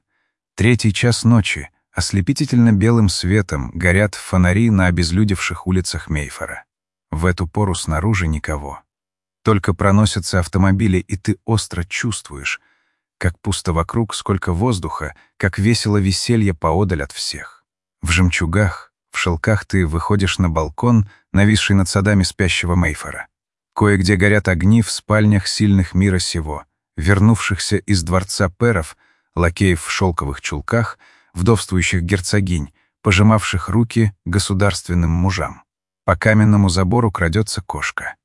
3 час ночи, ослепительно белым светом горят фонари на обезлюдевших улицах Мейфора. В эту пору снаружи никого. Только проносятся автомобили, и ты остро чувствуешь, как пусто вокруг, сколько воздуха, как весело веселье поодаль от всех. В жемчугах, в шелках ты выходишь на балкон, нависший над садами спящего Мейфора. Кое-где горят огни в спальнях сильных мира сего, вернувшихся из дворца пэров, лакеев в шелковых чулках, вдовствующих герцогинь, пожимавших руки государственным мужам. По каменному забору крадется кошка.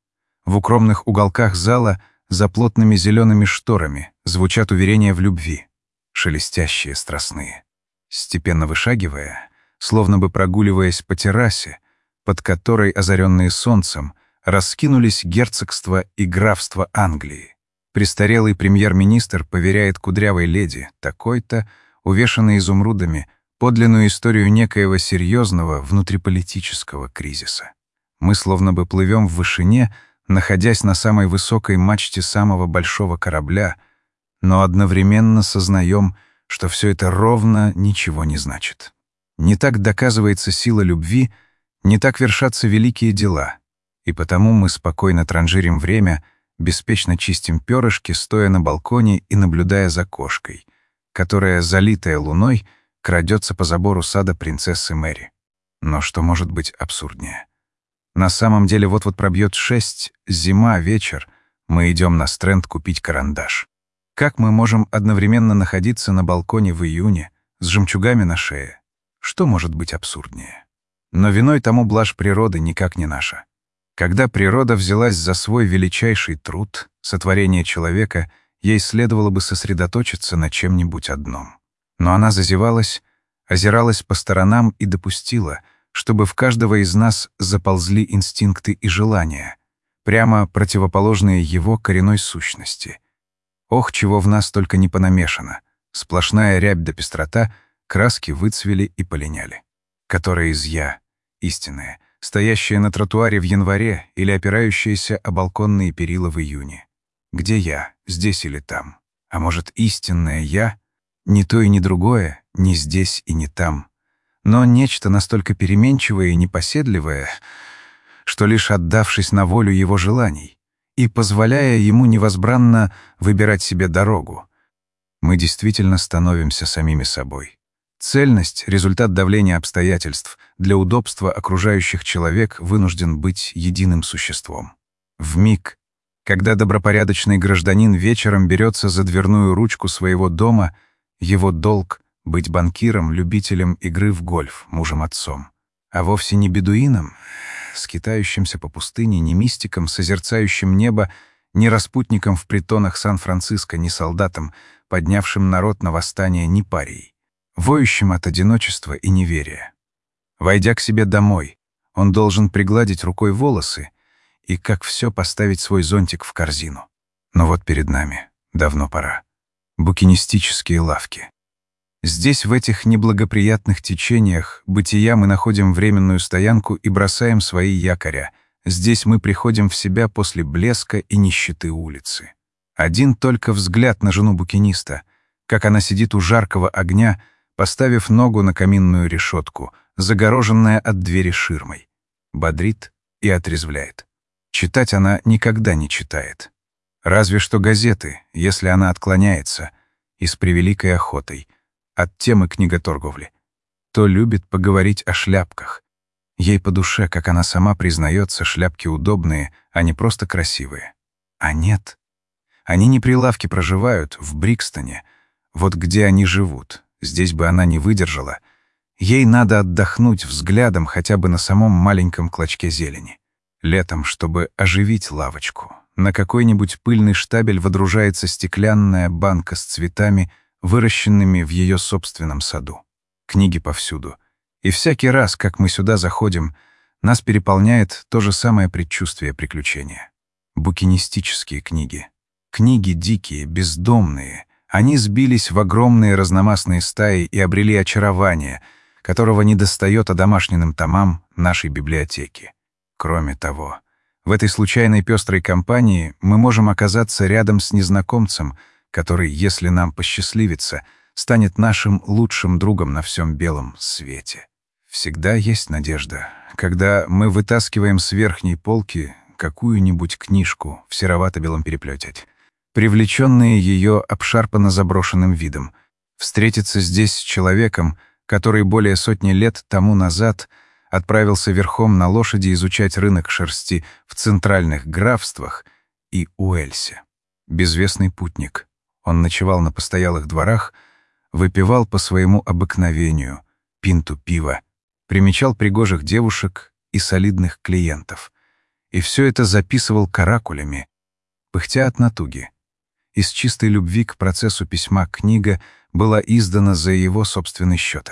В укромных уголках зала за плотными зелеными шторами звучат уверения в любви, шелестящие, страстные. Степенно вышагивая, словно бы прогуливаясь по террасе, под которой, озаренные солнцем, раскинулись герцогства и графства Англии. Престарелый премьер-министр поверяет кудрявой леди, такой-то, увешанной изумрудами, подлинную историю некоего серьезного внутриполитического кризиса. Мы словно бы плывем в вышине, находясь на самой высокой мачте самого большого корабля, но одновременно сознаем, что все это ровно ничего не значит. Не так доказывается сила любви, не так вершатся великие дела, и потому мы спокойно транжирим время, беспечно чистим перышки, стоя на балконе и наблюдая за кошкой, которая, залитая луной, крадется по забору сада принцессы Мэри. Но что может быть абсурднее? На самом деле вот-вот пробьет 6, зима, вечер, мы идем на Стрэнд купить карандаш. Как мы можем одновременно находиться на балконе в июне с жемчугами на шее? Что может быть абсурднее? Но виной тому блажь природы никак не наша. Когда природа взялась за свой величайший труд, сотворение человека, ей следовало бы сосредоточиться на чем-нибудь одном. Но она зазевалась, озиралась по сторонам и допустила, чтобы в каждого из нас заползли инстинкты и желания, прямо противоположные его коренной сущности. Ох, чего в нас только не понамешано. Сплошная рябь да пестрота, краски выцвели и полиняли. Которая из «я» истинная, стоящая на тротуаре в январе или опирающаяся о балконные перила в июне? Где я, здесь или там? А может, истинное «я» не то и не другое, не здесь и не там, но нечто настолько переменчивое и непоседливое, что лишь отдавшись на волю его желаний и позволяя ему невозбранно выбирать себе дорогу, мы действительно становимся самими собой. Цельность — результат давления обстоятельств. Для удобства окружающих человек вынужден быть единым существом. Вмиг, когда добропорядочный гражданин вечером берется за дверную ручку своего дома, его долг — быть банкиром, любителем игры в гольф, мужем-отцом, а вовсе не бедуином, скитающимся по пустыне, не мистиком, созерцающим небо, не распутником в притонах Сан-Франциско, не солдатом, поднявшим народ на восстание, не парией, воющим от одиночества и неверия. Войдя к себе домой, он должен пригладить рукой волосы и, как все, поставить свой зонтик в корзину. Но вот перед нами, давно пора, букинистические лавки. Здесь, в этих неблагоприятных течениях бытия, мы находим временную стоянку и бросаем свои якоря. Здесь мы приходим в себя после блеска и нищеты улицы. Один только взгляд на жену букиниста, как она сидит у жаркого огня, поставив ногу на каминную решетку, загороженная от двери ширмой, бодрит и отрезвляет. Читать она никогда не читает. Разве что газеты, если она отклоняется, и с превеликой охотой, от темы книготорговли, то любит поговорить о шляпках. Ей по душе, как она сама признается, шляпки удобные, а не просто красивые. А нет. Они не при лавке проживают, в Брикстоне, вот где они живут. Здесь бы она не выдержала. Ей надо отдохнуть взглядом хотя бы на самом маленьком клочке зелени. Летом, чтобы оживить лавочку, на какой-нибудь пыльный штабель водружается стеклянная банка с цветами, выращенными в ее собственном саду. Книги повсюду. И всякий раз, как мы сюда заходим, нас переполняет то же самое предчувствие приключения. Букинистические книги. Книги дикие, бездомные. Они сбились в огромные разномастные стаи и обрели очарование, которого недостает одомашненным томам нашей библиотеки. Кроме того, в этой случайной пестрой компании мы можем оказаться рядом с незнакомцем, который, если нам посчастливится, станет нашим лучшим другом на всем белом свете. Всегда есть надежда, когда мы вытаскиваем с верхней полки какую-нибудь книжку в серовато-белом переплете, привлеченные ее обшарпанно заброшенным видом, встретиться здесь с человеком, который более сотни лет тому назад отправился верхом на лошади изучать рынок шерсти в центральных графствах и Уэльсе. Безвестный путник. Он ночевал на постоялых дворах, выпивал по своему обыкновению пинту пива, примечал пригожих девушек и солидных клиентов. И все это записывал каракулями, пыхтя от натуги. Из чистой любви к процессу письма книга была издана за его собственный счет.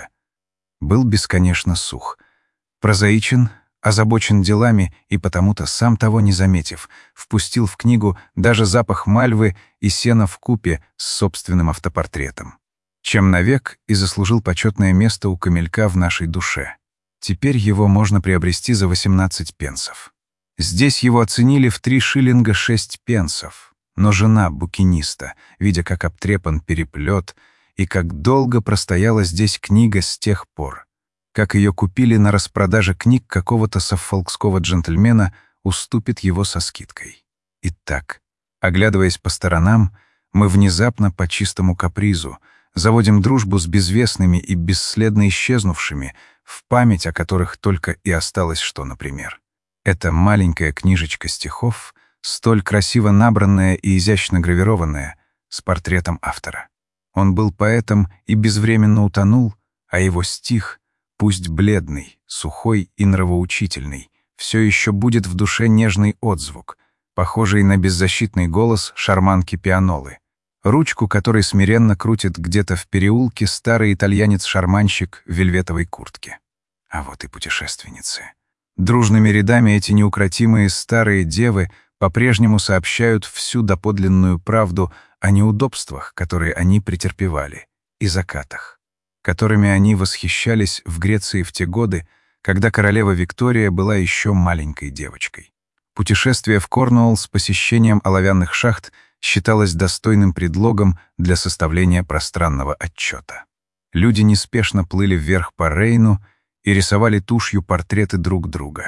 Был бесконечно сух, прозаичен, озабочен делами и потому-то, сам того не заметив, впустил в книгу даже запах мальвы и сена вкупе с собственным автопортретом, чем навек и заслужил почетное место у камелька в нашей душе. Теперь его можно приобрести за 18 пенсов. Здесь его оценили в 3 шиллинга 6 пенсов, но жена букиниста, видя, как обтрепан переплет и как долго простояла здесь книга с тех пор, как ее купили на распродаже книг какого-то саффолкского джентльмена, уступит его со скидкой. Итак, оглядываясь по сторонам, мы внезапно по чистому капризу заводим дружбу с безвестными и бесследно исчезнувшими, в память о которых только и осталось что, например. Эта маленькая книжечка стихов, столь красиво набранная и изящно гравированная, с портретом автора. Он был поэтом и безвременно утонул, а его стих, пусть бледный, сухой и нравоучительный, все еще будет в душе нежный отзвук, похожий на беззащитный голос шарманки пианолы, ручку которой смиренно крутит где-то в переулке старый итальянец-шарманщик в вельветовой куртке. А вот и путешественницы. Дружными рядами эти неукротимые старые девы по-прежнему сообщают всю доподлинную правду о неудобствах, которые они претерпевали, и закатах, которыми они восхищались в Греции в те годы, когда королева Виктория была еще маленькой девочкой. Путешествие в Корнуолл с посещением оловянных шахт считалось достойным предлогом для составления пространного отчета. Люди неспешно плыли вверх по Рейну и рисовали тушью портреты друг друга.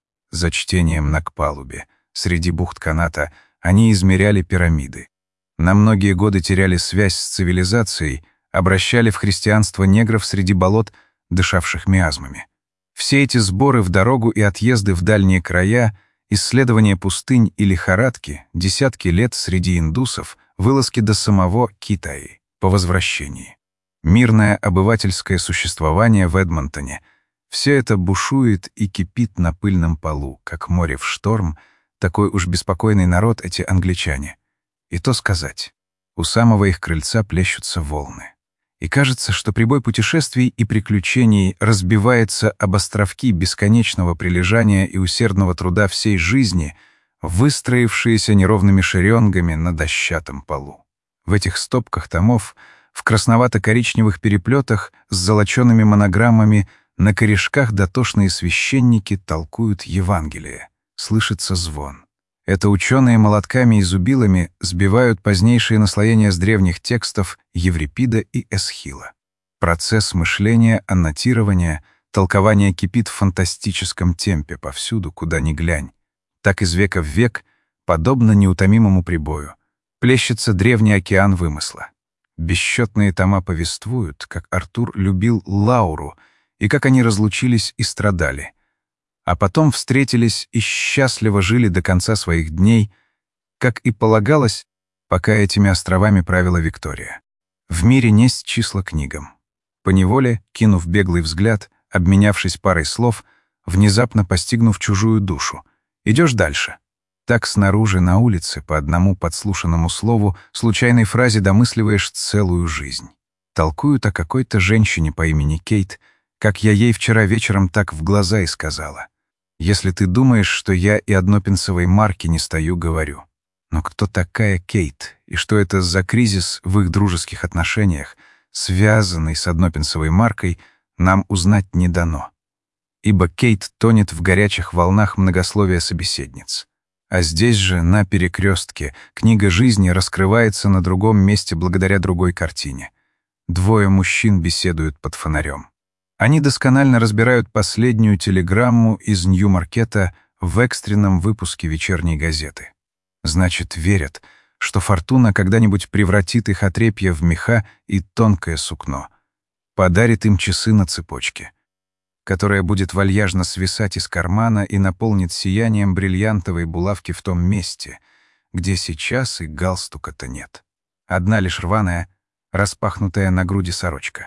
За чтением на палубе, среди бухт каната, они измеряли пирамиды. На многие годы теряли связь с цивилизацией, обращали в христианство негров среди болот, дышавших миазмами. Все эти сборы в дорогу и отъезды в дальние края, исследования пустынь и лихорадки, десятки лет среди индусов, вылазки до самого Китая по возвращении. Мирное обывательское существование в Эдмонтоне — все это бушует и кипит на пыльном полу, как море в шторм, такой уж беспокойный народ эти англичане. И то сказать, у самого их крыльца плещутся волны. И кажется, что прибой путешествий и приключений разбивается об островки бесконечного прилежания и усердного труда всей жизни, выстроившиеся неровными шеренгами на дощатом полу. В этих стопках томов, в красновато-коричневых переплетах с золочеными монограммами, на корешках дотошные священники толкуют Евангелие. Слышится звон. Это ученые молотками и зубилами сбивают позднейшие наслоения с древних текстов Еврипида и Эсхила. Процесс мышления, аннотирования, толкования кипит в фантастическом темпе повсюду, куда ни глянь. Так из века в век, подобно неутомимому прибою, плещется древний океан вымысла. Бесчетные тома повествуют, как Артур любил Лауру и как они разлучились и страдали, а потом встретились и счастливо жили до конца своих дней, как и полагалось, пока этими островами правила Виктория. В мире несть числа книгам. Поневоле, кинув беглый взгляд, обменявшись парой слов, внезапно постигнув чужую душу, идешь дальше. Так снаружи, на улице, по одному подслушанному слову, случайной фразе домысливаешь целую жизнь. Толкуют о какой-то женщине по имени Кейт, как я ей вчера вечером так в глаза и сказала. Если ты думаешь, что я и однопенсовой марки не стою, говорю. Но кто такая Кейт, и что это за кризис в их дружеских отношениях, связанный с однопенсовой маркой, нам узнать не дано. Ибо Кейт тонет в горячих волнах многословия собеседниц. А здесь же, на перекрестке, книга жизни раскрывается на другом месте благодаря другой картине. Двое мужчин беседуют под фонарем. Они досконально разбирают последнюю телеграмму из Нью-Маркета в экстренном выпуске вечерней газеты. Значит, верят, что фортуна когда-нибудь превратит их отрепья в меха и тонкое сукно, подарит им часы на цепочке, которая будет вальяжно свисать из кармана и наполнит сиянием бриллиантовой булавки в том месте, где сейчас и галстука-то нет. Одна лишь рваная, распахнутая на груди сорочка.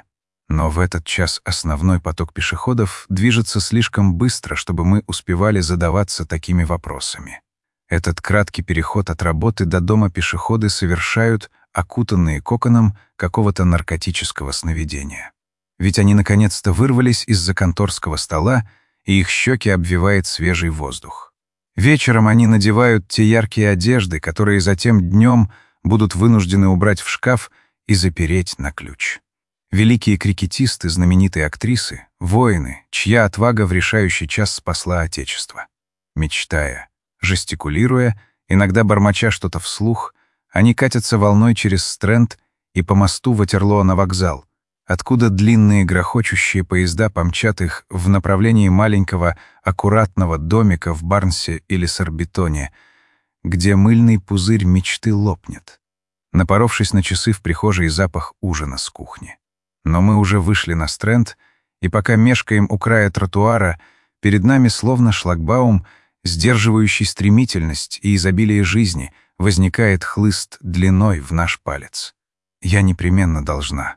Но в этот час основной поток пешеходов движется слишком быстро, чтобы мы успевали задаваться такими вопросами. Этот краткий переход от работы до дома пешеходы совершают, окутанные коконом какого-то наркотического сновидения. Ведь они наконец-то вырвались из-за конторского стола, и их щеки обвивает свежий воздух. Вечером они надевают те яркие одежды, которые затем днем будут вынуждены убрать в шкаф и запереть на ключ. Великие крикетисты, знаменитые актрисы, воины, чья отвага в решающий час спасла Отечество. Мечтая, жестикулируя, иногда бормоча что-то вслух, они катятся волной через Стрэнд и по мосту Ватерлоо на вокзал, откуда длинные грохочущие поезда помчат их в направлении маленького аккуратного домика в Барнсе или Сорбитоне, где мыльный пузырь мечты лопнет, напоровшись на часы в прихожей запах ужина с кухни. Но мы уже вышли на Стрэнд, и пока мешкаем у края тротуара, перед нами словно шлагбаум, сдерживающий стремительность и изобилие жизни, возникает хлыст длиной в наш палец. Я непременно должна.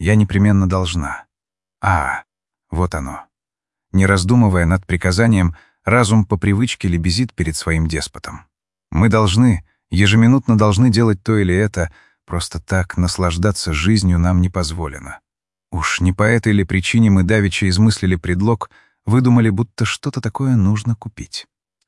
Вот оно. Не раздумывая над приказанием, разум по привычке лебезит перед своим деспотом. Мы ежеминутно должны делать то или это, просто так наслаждаться жизнью нам не позволено. Уж не по этой ли причине мы давеча измыслили предлог, выдумали, будто что-то такое нужно купить.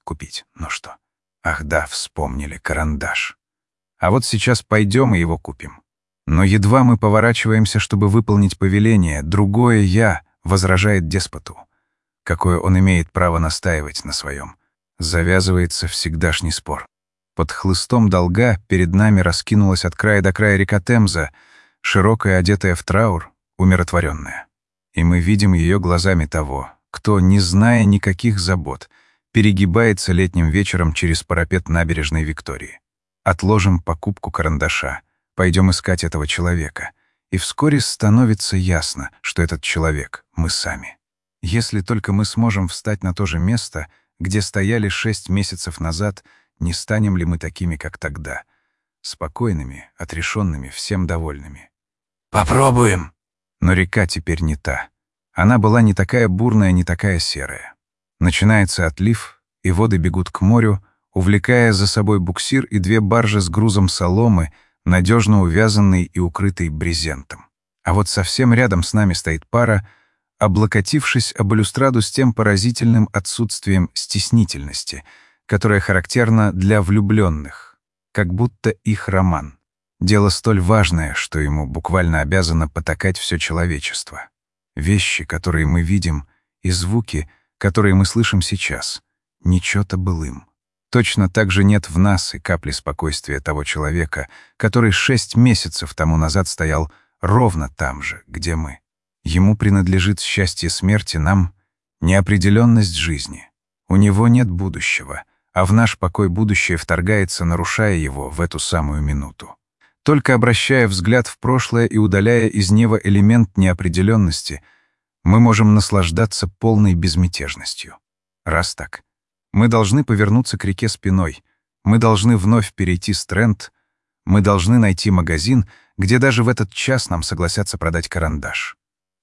Ну что? Ах да, вспомнили, карандаш. А вот сейчас пойдем и его купим. Но едва мы поворачиваемся, чтобы выполнить повеление, другое «я» возражает деспоту. Какое он имеет право настаивать на своем? Завязывается всегдашний спор. Под хлыстом долга перед нами раскинулась от края до края река Темза, широкая, одетая в траур, умиротворенная. И мы видим ее глазами того, кто, не зная никаких забот, перегибается летним вечером через парапет набережной Виктории. Отложим покупку карандаша, пойдем искать этого человека, и вскоре становится ясно, что этот человек — мы сами. Если только мы сможем встать на то же место, где стояли 6 месяцев назад, не станем ли мы такими, как тогда, спокойными, отрешенными, всем довольными? «Попробуем!» Но река теперь не та. Она была не такая бурная, не такая серая. Начинается отлив, и воды бегут к морю, увлекая за собой буксир и 2 баржи с грузом соломы, надежно увязанной и укрытой брезентом. А вот совсем рядом с нами стоит пара, облокотившись об балюстраду с тем поразительным отсутствием стеснительности, которое характерно для влюбленных, как будто их роман. Дело столь важное, что ему буквально обязано потакать все человечество. Вещи, которые мы видим, и звуки, которые мы слышим сейчас, ничего-то былым. Точно так же нет в нас и капли спокойствия того человека, который 6 месяцев тому назад стоял ровно там же, где мы. Ему принадлежит счастье смерти, нам — неопределенность жизни. У него нет будущего, а в наш покой будущее вторгается, нарушая его в эту самую минуту. Только обращая взгляд в прошлое и удаляя из него элемент неопределенности, мы можем наслаждаться полной безмятежностью. Раз так, мы должны повернуться к реке спиной, мы должны вновь перейти Стрэнд, мы должны найти магазин, где даже в этот час нам согласятся продать карандаш.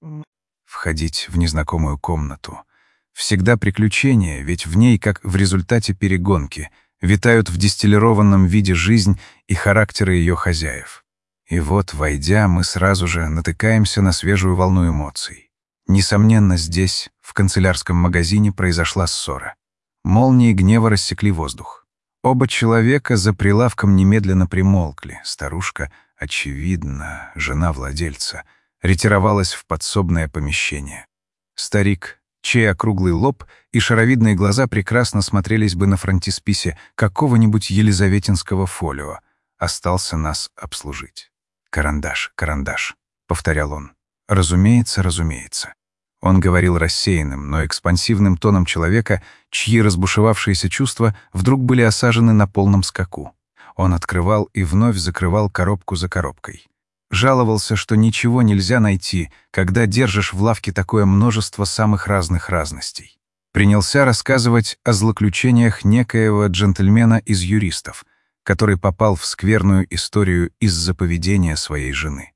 Входить в незнакомую комнату — всегда приключение, ведь в ней, как в результате перегонки, витают в дистиллированном виде жизнь и характеры ее хозяев. И вот, войдя, мы сразу же натыкаемся на свежую волну эмоций. Несомненно, здесь, в канцелярском магазине, произошла ссора. Молнии гнева рассекли воздух. Оба человека за прилавком немедленно примолкли. Старушка, очевидно, жена владельца, ретировалась в подсобное помещение. Старик, чей округлый лоб и шаровидные глаза прекрасно смотрелись бы на фронтисписе какого-нибудь елизаветинского фолио, остался нас обслужить. «Карандаш, карандаш», — повторял он. «Разумеется, разумеется». Он говорил рассеянным, но экспансивным тоном человека, чьи разбушевавшиеся чувства вдруг были осажены на полном скаку. Он открывал и вновь закрывал коробку за коробкой. Жаловался, что ничего нельзя найти, когда держишь в лавке такое множество самых разных разностей. Принялся рассказывать о злоключениях некоего джентльмена из юристов, который попал в скверную историю из-за поведения своей жены.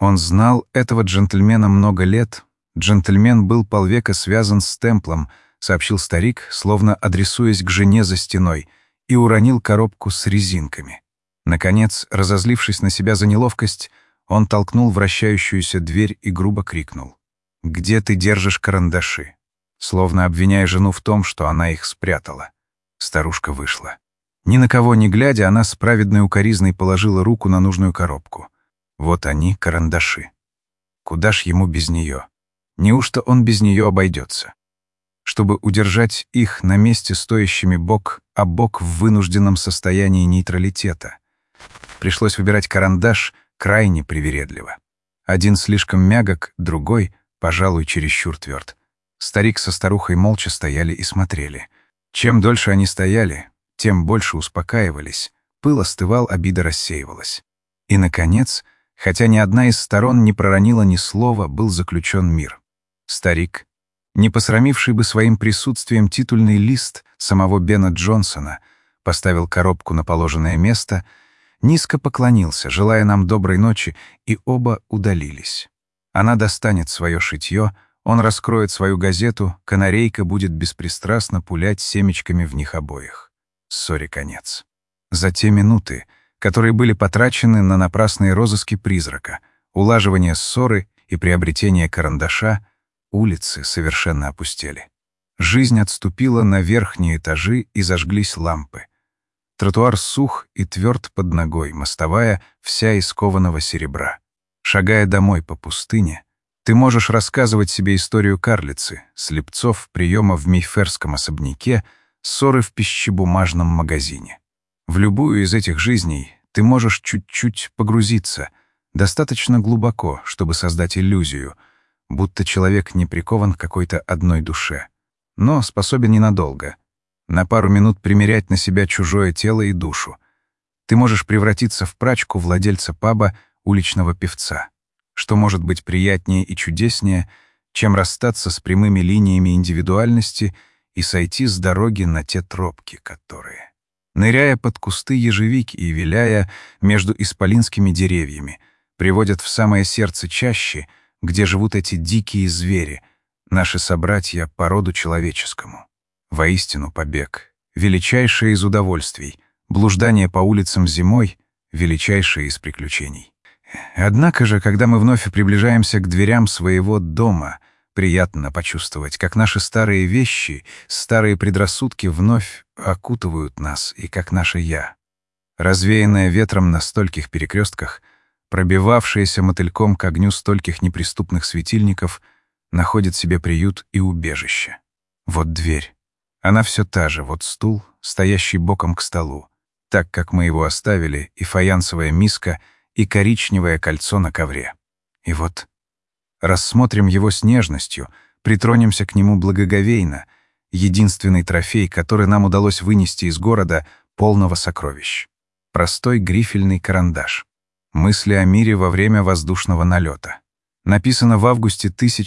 Он знал этого джентльмена много лет. Джентльмен был полвека связан с Темплом, сообщил старик, словно адресуясь к жене за стеной, и уронил коробку с резинками. Наконец, разозлившись на себя за неловкость, он толкнул вращающуюся дверь и грубо крикнул: «Где ты держишь карандаши?» Словно обвиняя жену в том, что она их спрятала. Старушка вышла. Ни на кого не глядя, она с праведной укоризной положила руку на нужную коробку. Вот они, карандаши. Куда ж ему без нее? Неужто он без нее обойдется? Чтобы удержать их на месте стоящими бок о бок в вынужденном состоянии нейтралитета, пришлось выбирать карандаш крайне привередливо. Один слишком мягок, другой, пожалуй, чересчур тверд. Старик со старухой молча стояли и смотрели. Чем дольше они стояли, тем больше успокаивались, пыл остывал, обида рассеивалась. И, наконец, хотя ни одна из сторон не проронила ни слова, был заключен мир. Старик, не посрамивший бы своим присутствием титульный лист самого Бена Джонсона, поставил коробку на положенное место, низко поклонился, желая нам доброй ночи, и оба удалились. Она достанет свое шитье, он раскроет свою газету, канарейка будет беспристрастно пулять семечками в них обоих. Ссоре конец. За те минуты, которые были потрачены на напрасные розыски призрака, улаживание ссоры и приобретение карандаша, улицы совершенно опустели. Жизнь отступила на верхние этажи, и зажглись лампы. Тротуар сух и тверд под ногой, мостовая вся из кованого серебра. Шагая домой по пустыне, ты можешь рассказывать себе историю карлицы, слепцов, приема в Мейферском особняке, ссоры в пищебумажном магазине. В любую из этих жизней ты можешь чуть-чуть погрузиться, достаточно глубоко, чтобы создать иллюзию, будто человек не прикован к какой-то одной душе, но способен ненадолго, на пару минут примерять на себя чужое тело и душу. Ты можешь превратиться в прачку владельца паба, уличного певца. Что может быть приятнее и чудеснее, чем расстаться с прямыми линиями индивидуальности и сойти с дороги на те тропки, которые, ныряя под кусты ежевики и виляя между исполинскими деревьями, приводят в самое сердце чащи, где живут эти дикие звери, наши собратья по роду человеческому. Воистину побег, величайшее из удовольствий, блуждание по улицам зимой, величайшее из приключений. Однако же, когда мы вновь приближаемся к дверям своего дома, приятно почувствовать, как наши старые вещи, старые предрассудки вновь окутывают нас, и как наше «я», развеянное ветром на стольких перекрестках, пробивавшееся мотыльком к огню стольких неприступных светильников, находит себе приют и убежище. Вот дверь. Она все та же, вот стул, стоящий боком к столу, так, как мы его оставили, и фаянсовая миска, и коричневое кольцо на ковре. И вот рассмотрим его с нежностью, притронемся к нему благоговейно, единственный трофей, который нам удалось вынести из города, полного сокровищ. Простой грифельный карандаш. Мысли о мире во время воздушного налета. Написано в августе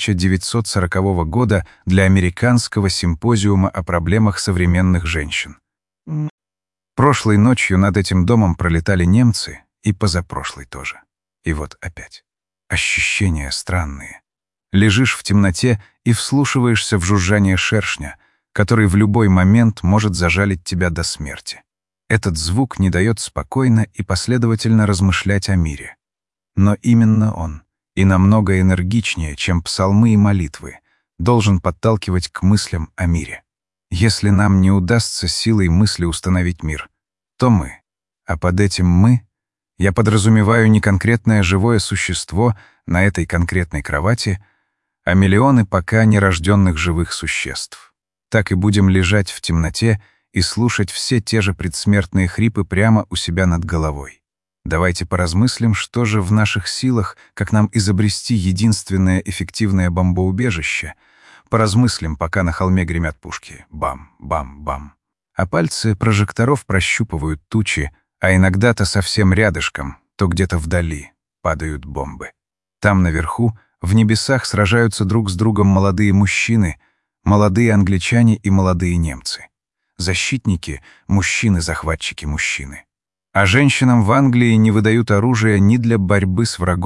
1940 года для Американского симпозиума о проблемах современных женщин. Прошлой ночью над этим домом пролетали немцы, и позапрошлой тоже. И вот опять. Ощущения странные. Лежишь в темноте и вслушиваешься в жужжание шершня, который в любой момент может зажалить тебя до смерти. Этот звук не дает спокойно и последовательно размышлять о мире. Но именно он, и намного энергичнее, чем псалмы и молитвы, должен подталкивать к мыслям о мире. Если нам не удастся силой мысли установить мир, то мы, а под этим «мы» я подразумеваю не конкретное живое существо на этой конкретной кровати, а миллионы пока нерожденных живых существ. Так и будем лежать в темноте и слушать все те же предсмертные хрипы прямо у себя над головой. Давайте поразмыслим, что же в наших силах, как нам изобрести единственное эффективное бомбоубежище. Поразмыслим, пока на холме гремят пушки. Бам-бам-бам. А пальцы прожекторов прощупывают тучи, а иногда-то совсем рядышком, то где-то вдали, падают бомбы. Там наверху, в небесах, сражаются друг с другом молодые мужчины, молодые англичане и молодые немцы. Защитники — мужчины-захватчики-мужчины. А женщинам в Англии не выдают оружия ни для борьбы с врагом,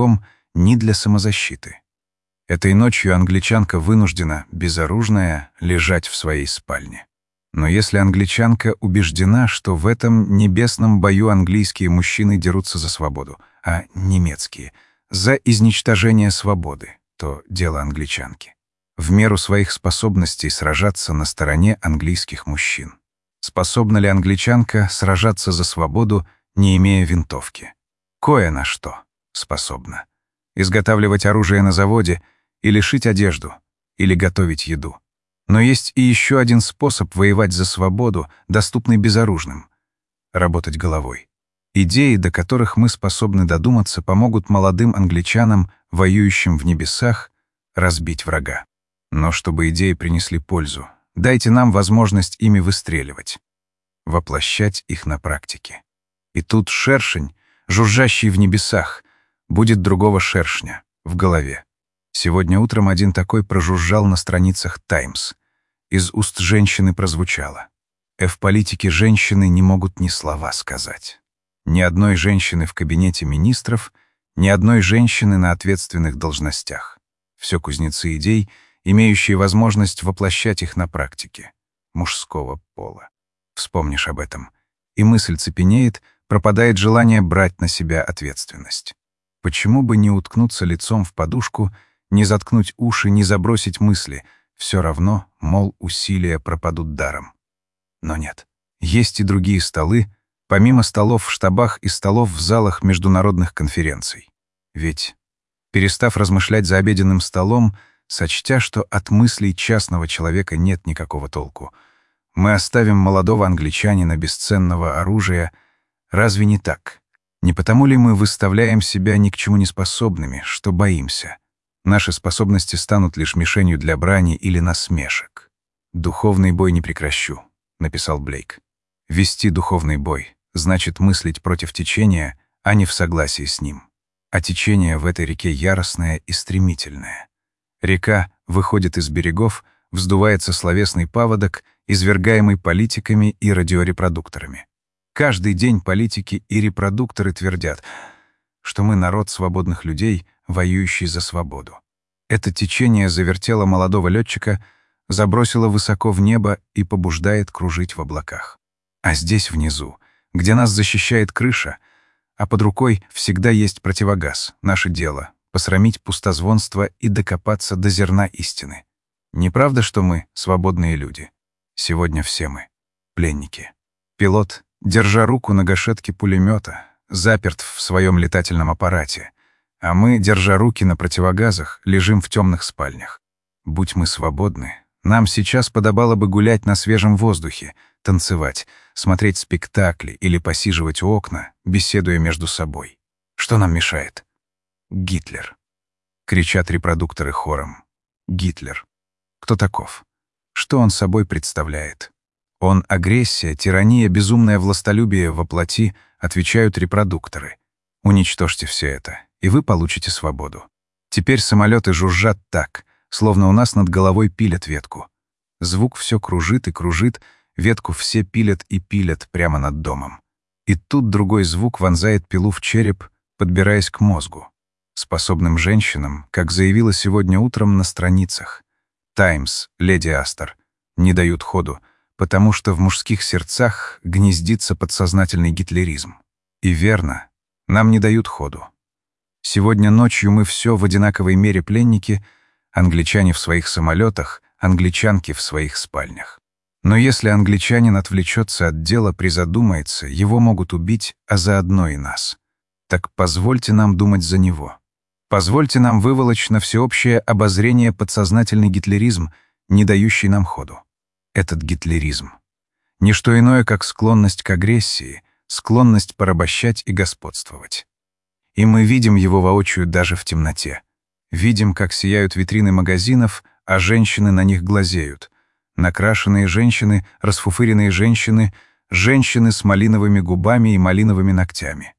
ни для самозащиты. Этой ночью англичанка вынуждена, безоружная, лежать в своей спальне. Но если англичанка убеждена, что в этом небесном бою английские мужчины дерутся за свободу, а немецкие — за изничтожение свободы, то дело англичанки. В меру своих способностей сражаться на стороне английских мужчин. Способна ли англичанка сражаться за свободу, не имея винтовки? Кое на что способна. Изготавливать оружие на заводе или шить одежду, или готовить еду. Но есть и еще один способ воевать за свободу, доступный безоружным — работать головой. Идеи, до которых мы способны додуматься, помогут молодым англичанам, воюющим в небесах, разбить врага. Но чтобы идеи принесли пользу, дайте нам возможность ими выстреливать, воплощать их на практике. И тут шершень, жужжащий в небесах, будет другого шершня в голове. Сегодня утром один такой прожужжал на страницах «Таймс». Из уст женщины прозвучало: в политике женщины не могут ни слова сказать. Ни одной женщины в кабинете министров, ни одной женщины на ответственных должностях. Все кузнецы идей, имеющие возможность воплощать их на практике. Мужского пола. Вспомнишь об этом, и мысль цепенеет, пропадает желание брать на себя ответственность. Почему бы не уткнуться лицом в подушку, не заткнуть уши, не забросить мысли? Все равно, мол, усилия пропадут даром. Но нет. Есть и другие столы, помимо столов в штабах и столов в залах международных конференций. Ведь, перестав размышлять за обеденным столом, сочтя, что от мыслей частного человека нет никакого толку, мы оставим молодого англичанина без ценного оружия. Разве не так? Не потому ли мы выставляем себя ни к чему не способными, что боимся? Наши способности станут лишь мишенью для брани или насмешек. «Духовный бой не прекращу», — написал Блейк. «Вести духовный бой значит мыслить против течения, а не в согласии с ним. А течение в этой реке яростное и стремительное. Река выходит из берегов, вздувается словесный паводок, извергаемый политиками и радиорепродукторами. Каждый день политики и репродукторы твердят, что мы народ свободных людей, воюющий за свободу. Это течение завертело молодого летчика, забросило высоко в небо и побуждает кружить в облаках. А здесь внизу, где нас защищает крыша, а под рукой всегда есть противогаз, наше дело — посрамить пустозвонство и докопаться до зерна истины. Неправда, что мы — свободные люди? Сегодня все мы — пленники. Пилот, держа руку на гашетке пулемета, заперт в своем летательном аппарате, а мы, держа руки на противогазах, лежим в темных спальнях. Будь мы свободны, нам сейчас подобало бы гулять на свежем воздухе, танцевать, смотреть спектакли или посиживать у окна, беседуя между собой. Что нам мешает? Гитлер. Кричат репродукторы хором. Гитлер. Кто таков? Что он собой представляет? Он — агрессия, тирания, безумное властолюбие во плоти, отвечают репродукторы. Уничтожьте все это, и вы получите свободу. Теперь самолеты жужжат так, словно у нас над головой пилят ветку. Звук все кружит и кружит, ветку все пилят и пилят прямо над домом. И тут другой звук вонзает пилу в череп, подбираясь к мозгу. Способным женщинам, как заявила сегодня утром на страницах «Таймс», леди Астер, не дают ходу, потому что в мужских сердцах гнездится подсознательный гитлеризм. И верно, нам не дают ходу. Сегодня ночью мы все в одинаковой мере пленники, англичане в своих самолетах, англичанки в своих спальнях. Но если англичанин отвлечется от дела, призадумается, его могут убить, а заодно и нас. Так позвольте нам думать за него. Позвольте нам выволочь на всеобщее обозрение подсознательный гитлеризм, не дающий нам ходу. Этот гитлеризм — не что иное, как склонность к агрессии, склонность порабощать и господствовать. И мы видим его воочию даже в темноте. Видим, как сияют витрины магазинов, а женщины на них глазеют. Накрашенные женщины, расфуфыренные женщины, женщины с малиновыми губами и малиновыми ногтями.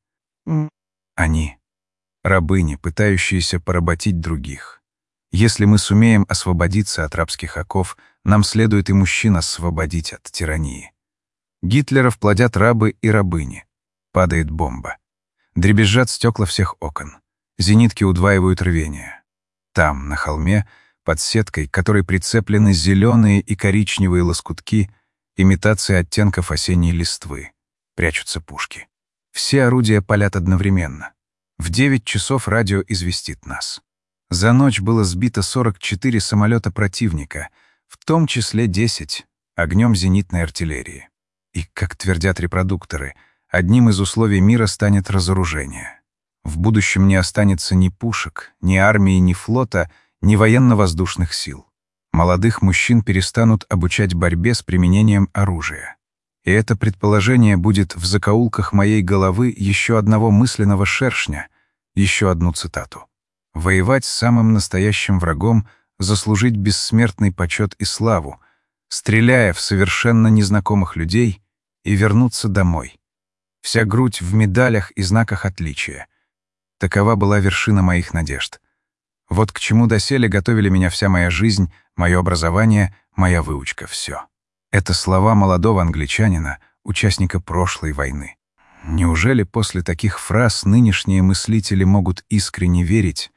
Они — рабыни, пытающиеся поработить других. Если мы сумеем освободиться от рабских оков, нам следует и мужчин освободить от тирании. Гитлеров плодят рабы и рабыни. Падает бомба. Дребезжат стекла всех окон. Зенитки удваивают рвение. Там, на холме, под сеткой, к которой прицеплены зеленые и коричневые лоскутки, имитации оттенков осенней листвы, прячутся пушки. Все орудия палят одновременно. В 9 часов радио известит нас. За ночь было сбито 44 самолета противника, в том числе 10 огнем зенитной артиллерии. И, как твердят репродукторы, одним из условий мира станет разоружение. В будущем не останется ни пушек, ни армии, ни флота, ни военно-воздушных сил. Молодых мужчин перестанут обучать борьбе с применением оружия. И это предположение будет в закоулках моей головы еще одного мысленного шершня, еще одну цитату. Воевать с самым настоящим врагом, заслужить бессмертный почет и славу, стреляя в совершенно незнакомых людей и вернуться домой. Вся грудь в медалях и знаках отличия. Такова была вершина моих надежд. Вот к чему доселе готовили меня вся моя жизнь, мое образование, моя выучка, все. Это слова молодого англичанина, участника прошлой войны. Неужели после таких фраз нынешние мыслители могут искренне верить,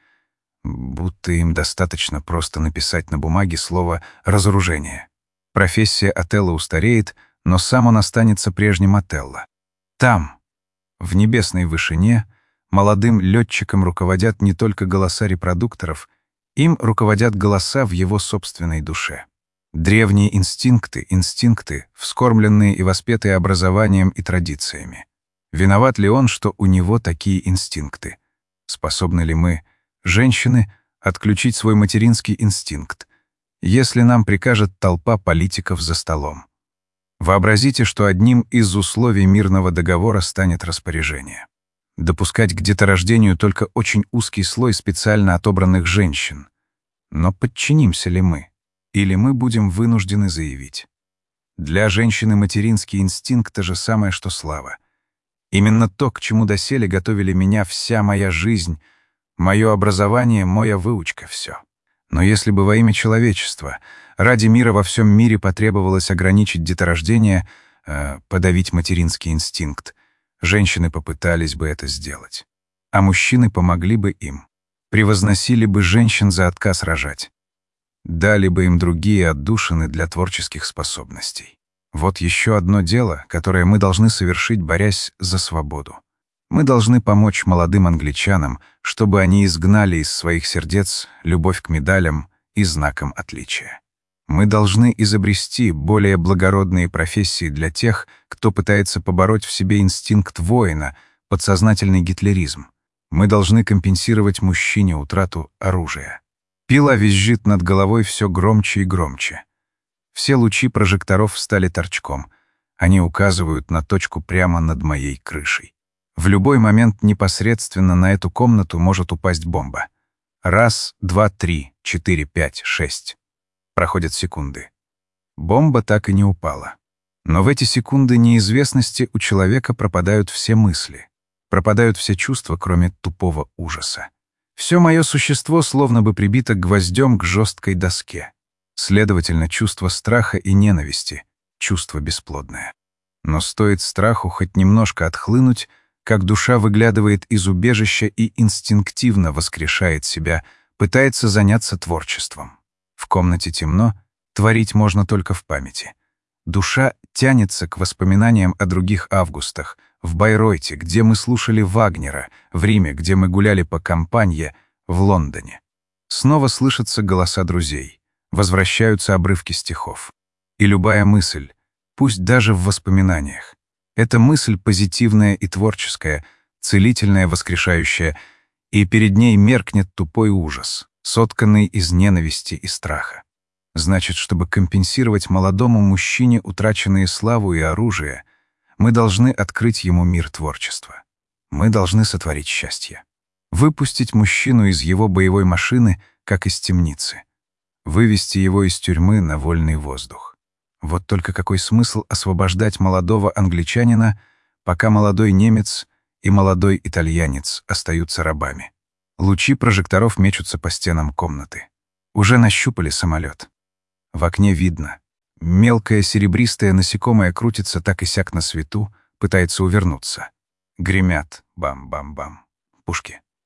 будто им достаточно просто написать на бумаге слово «разоружение»? Профессия Отелло устареет, но сам он останется прежним Отелло. Там, в небесной вышине, молодым летчикам руководят не только голоса репродукторов, им руководят голоса в его собственной душе. Древние инстинкты, вскормленные и воспетые образованием и традициями. Виноват ли он, что у него такие инстинкты? Способны ли мы, женщины, отключить свой материнский инстинкт, если нам прикажет толпа политиков за столом? Вообразите, что одним из условий мирного договора станет распоряжение. Допускать к деторождению только очень узкий слой специально отобранных женщин. Но подчинимся ли мы? Или мы будем вынуждены заявить: для женщины материнский инстинкт — то же самое, что слава. Именно то, к чему доселе готовили меня вся моя жизнь, мое образование, моя выучка, все. Но если бы во имя человечества, ради мира во всем мире потребовалось ограничить деторождение, подавить материнский инстинкт, женщины попытались бы это сделать. А мужчины помогли бы им, превозносили бы женщин за отказ рожать. Дали бы им другие отдушины для творческих способностей. Вот еще одно дело, которое мы должны совершить, борясь за свободу. Мы должны помочь молодым англичанам, чтобы они изгнали из своих сердец любовь к медалям и знакам отличия. Мы должны изобрести более благородные профессии для тех, кто пытается побороть в себе инстинкт воина, подсознательный гитлеризм. Мы должны компенсировать мужчине утрату оружия. Пила визжит над головой все громче и громче. Все лучи прожекторов встали торчком. Они указывают на точку прямо над моей крышей. В любой момент непосредственно на эту комнату может упасть бомба. 1, 2, 3, 4, 5, 6. Проходят секунды. Бомба так и не упала. Но в эти секунды неизвестности у человека пропадают все мысли, пропадают все чувства, кроме тупого ужаса. Все мое существо словно бы прибито гвоздем к жесткой доске. Следовательно, чувство страха и ненависти, чувство бесплодное. Но стоит страху хоть немножко отхлынуть, как душа выглядывает из убежища и инстинктивно воскрешает себя, пытается заняться творчеством. В комнате темно, творить можно только в памяти. Душа тянется к воспоминаниям о других августах, в Байройте, где мы слушали Вагнера, в Риме, где мы гуляли по Кампанье, в Лондоне. Снова слышатся голоса друзей, возвращаются обрывки стихов. И любая мысль, пусть даже в воспоминаниях, эта мысль позитивная и творческая, целительная, воскрешающая, и перед ней меркнет тупой ужас, сотканный из ненависти и страха. Значит, чтобы компенсировать молодому мужчине утраченные славу и оружие, мы должны открыть ему мир творчества. Мы должны сотворить счастье. Выпустить мужчину из его боевой машины, как из темницы. Вывести его из тюрьмы на вольный воздух. Вот только какой смысл освобождать молодого англичанина, пока молодой немец и молодой итальянец остаются рабами? Лучи прожекторов мечутся по стенам комнаты. Уже нащупали самолет. В окне видно. Мелкое серебристое насекомое крутится так и сяк на свету, пытается увернуться. Гремят бам-бам-бам пушки.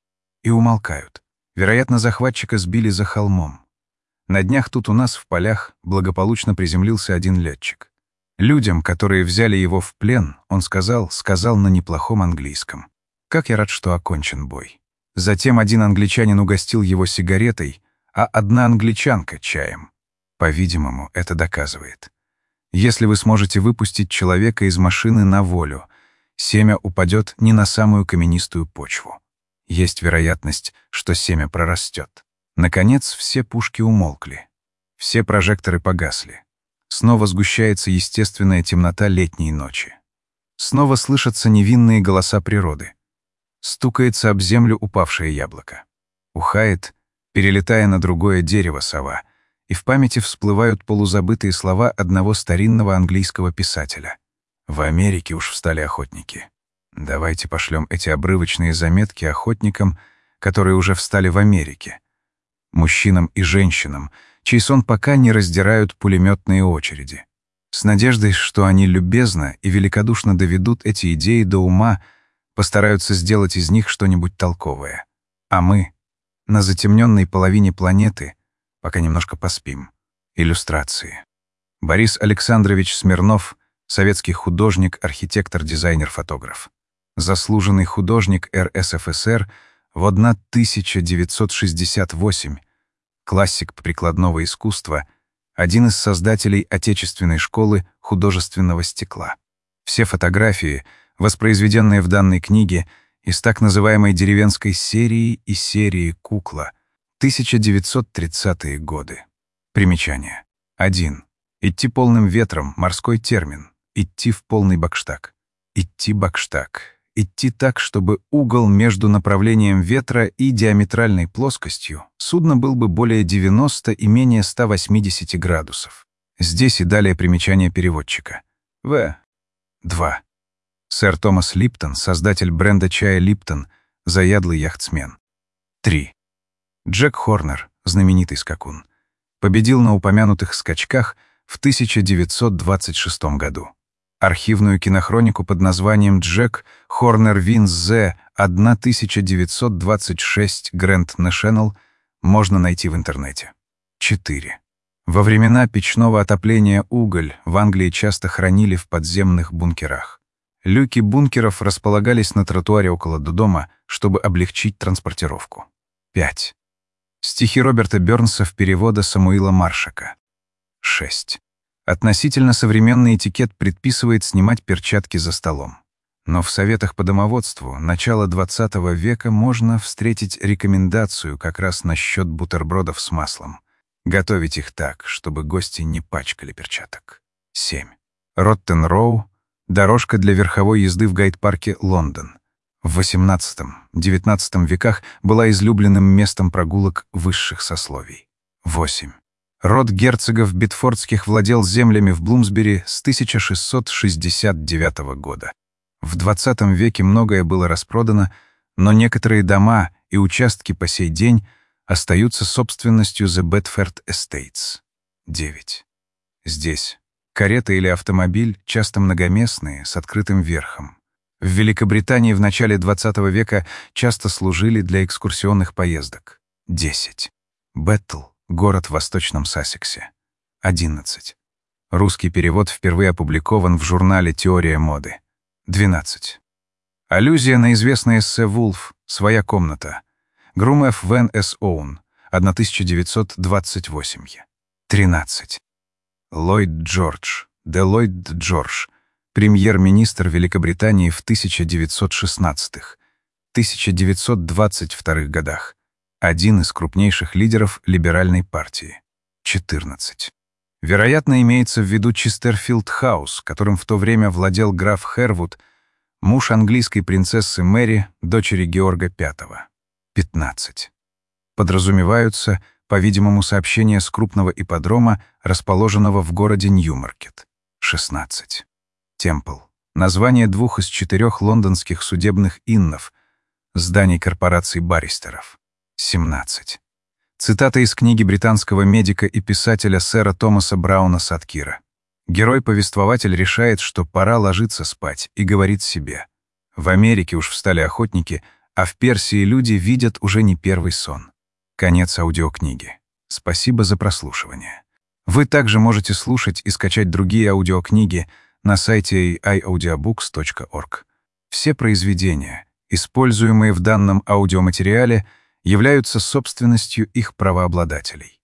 и умолкают. Вероятно, захватчика сбили за холмом. На днях тут у нас в полях благополучно приземлился один летчик. Людям, которые взяли его в плен, он сказал на неплохом английском: «Как я рад, что окончен бой». Затем один англичанин угостил его сигаретой, а одна англичанка — чаем. По-видимому, это доказывает: если вы сможете выпустить человека из машины на волю, семя упадет не на самую каменистую почву. Есть вероятность, что семя прорастет. Наконец, все пушки умолкли. Все прожекторы погасли. Снова сгущается естественная темнота летней ночи. Снова слышатся невинные голоса природы. Стукается об землю упавшее яблоко. Ухает, перелетая на другое дерево, сова, и в памяти всплывают полузабытые слова одного старинного английского писателя. «В Америке уж встали охотники». Давайте пошлем эти обрывочные заметки охотникам, которые уже встали в Америке. Мужчинам и женщинам, чей сон пока не раздирают пулеметные очереди. С надеждой, что они любезно и великодушно доведут эти идеи до ума, постараются сделать из них что-нибудь толковое. А мы, на затемненной половине планеты, пока немножко поспим. Иллюстрации. Борис Александрович Смирнов, советский художник, архитектор, дизайнер, фотограф. Заслуженный художник РСФСР в 1968, классик прикладного искусства, один из создателей Отечественной школы художественного стекла. Все фотографии, воспроизведенные в данной книге, из так называемой деревенской серии и серии «Кукла», 1930-е годы. Примечание. 1. Идти полным ветром — морской термин. Идти в полный бакштаг. Идти бакштаг. Идти так, чтобы угол между направлением ветра и диаметральной плоскостью судна был бы более 90 и менее 180 градусов. Здесь и далее примечание переводчика. 2. Сэр Томас Липтон, создатель бренда чая «Липтон», заядлый яхтсмен. 3. Джек Хорнер, знаменитый скакун, победил на упомянутых скачках в 1926 году. Архивную кинохронику под названием «Джек Хорнер Wins the 1926 Grand National» можно найти в интернете. 4. Во времена печного отопления уголь в Англии часто хранили в подземных бункерах. Люки бункеров располагались на тротуаре около дома, чтобы облегчить транспортировку. 5. Стихи Роберта Бёрнса в переводе Самуила Маршака. 6. Относительно современный этикет предписывает снимать перчатки за столом. Но в советах по домоводству начала XX века можно встретить рекомендацию как раз насчет бутербродов с маслом. Готовить их так, чтобы гости не пачкали перчаток. 7. Роттен-Роу — дорожка для верховой езды в гайд-парке Лондон. В XVIII-XIX веках была излюбленным местом прогулок высших сословий. 8. Род герцогов Битфордских владел землями в Блумсбери с 1669 года. В XX веке многое было распродано, но некоторые дома и участки по сей день остаются собственностью The Bedford Estates. 9. Здесь карета или автомобиль, часто многоместные, с открытым верхом. В Великобритании в начале XX века часто служили для экскурсионных поездок. 10. Беттл. Город в Восточном Сассексе. 11. Русский перевод впервые опубликован в журнале «Теория моды». 12. Аллюзия на известное эссе «Вулф. Своя комната». Groom F. Van S. Owen. 1928. 13. Ллойд Джордж. Де Ллойд Джордж. Премьер-министр Великобритании в 1916-1922 годах. Один из крупнейших лидеров либеральной партии. 14. Вероятно, имеется в виду Честерфилд-хаус, которым в то время владел граф Хервуд, муж английской принцессы Мэри, дочери Георга V. 15. Подразумеваются, по-видимому, сообщения с крупного ипподрома, расположенного в городе Ньюмаркет. 16. Темпл. Название 2 из 4 лондонских судебных иннов, зданий корпораций баристеров. 17. Цитата из книги британского медика и писателя сэра Томаса Брауна Саткира. Герой-повествователь решает, что пора ложиться спать, и говорит себе: «В Америке уж встали охотники, а в Персии люди видят уже не первый сон. Конец аудиокниги. Спасибо за прослушивание. Вы также можете слушать и скачать другие аудиокниги на сайте iaudiobooks.org. Все произведения, используемые в данном аудиоматериале, являются собственностью их правообладателей.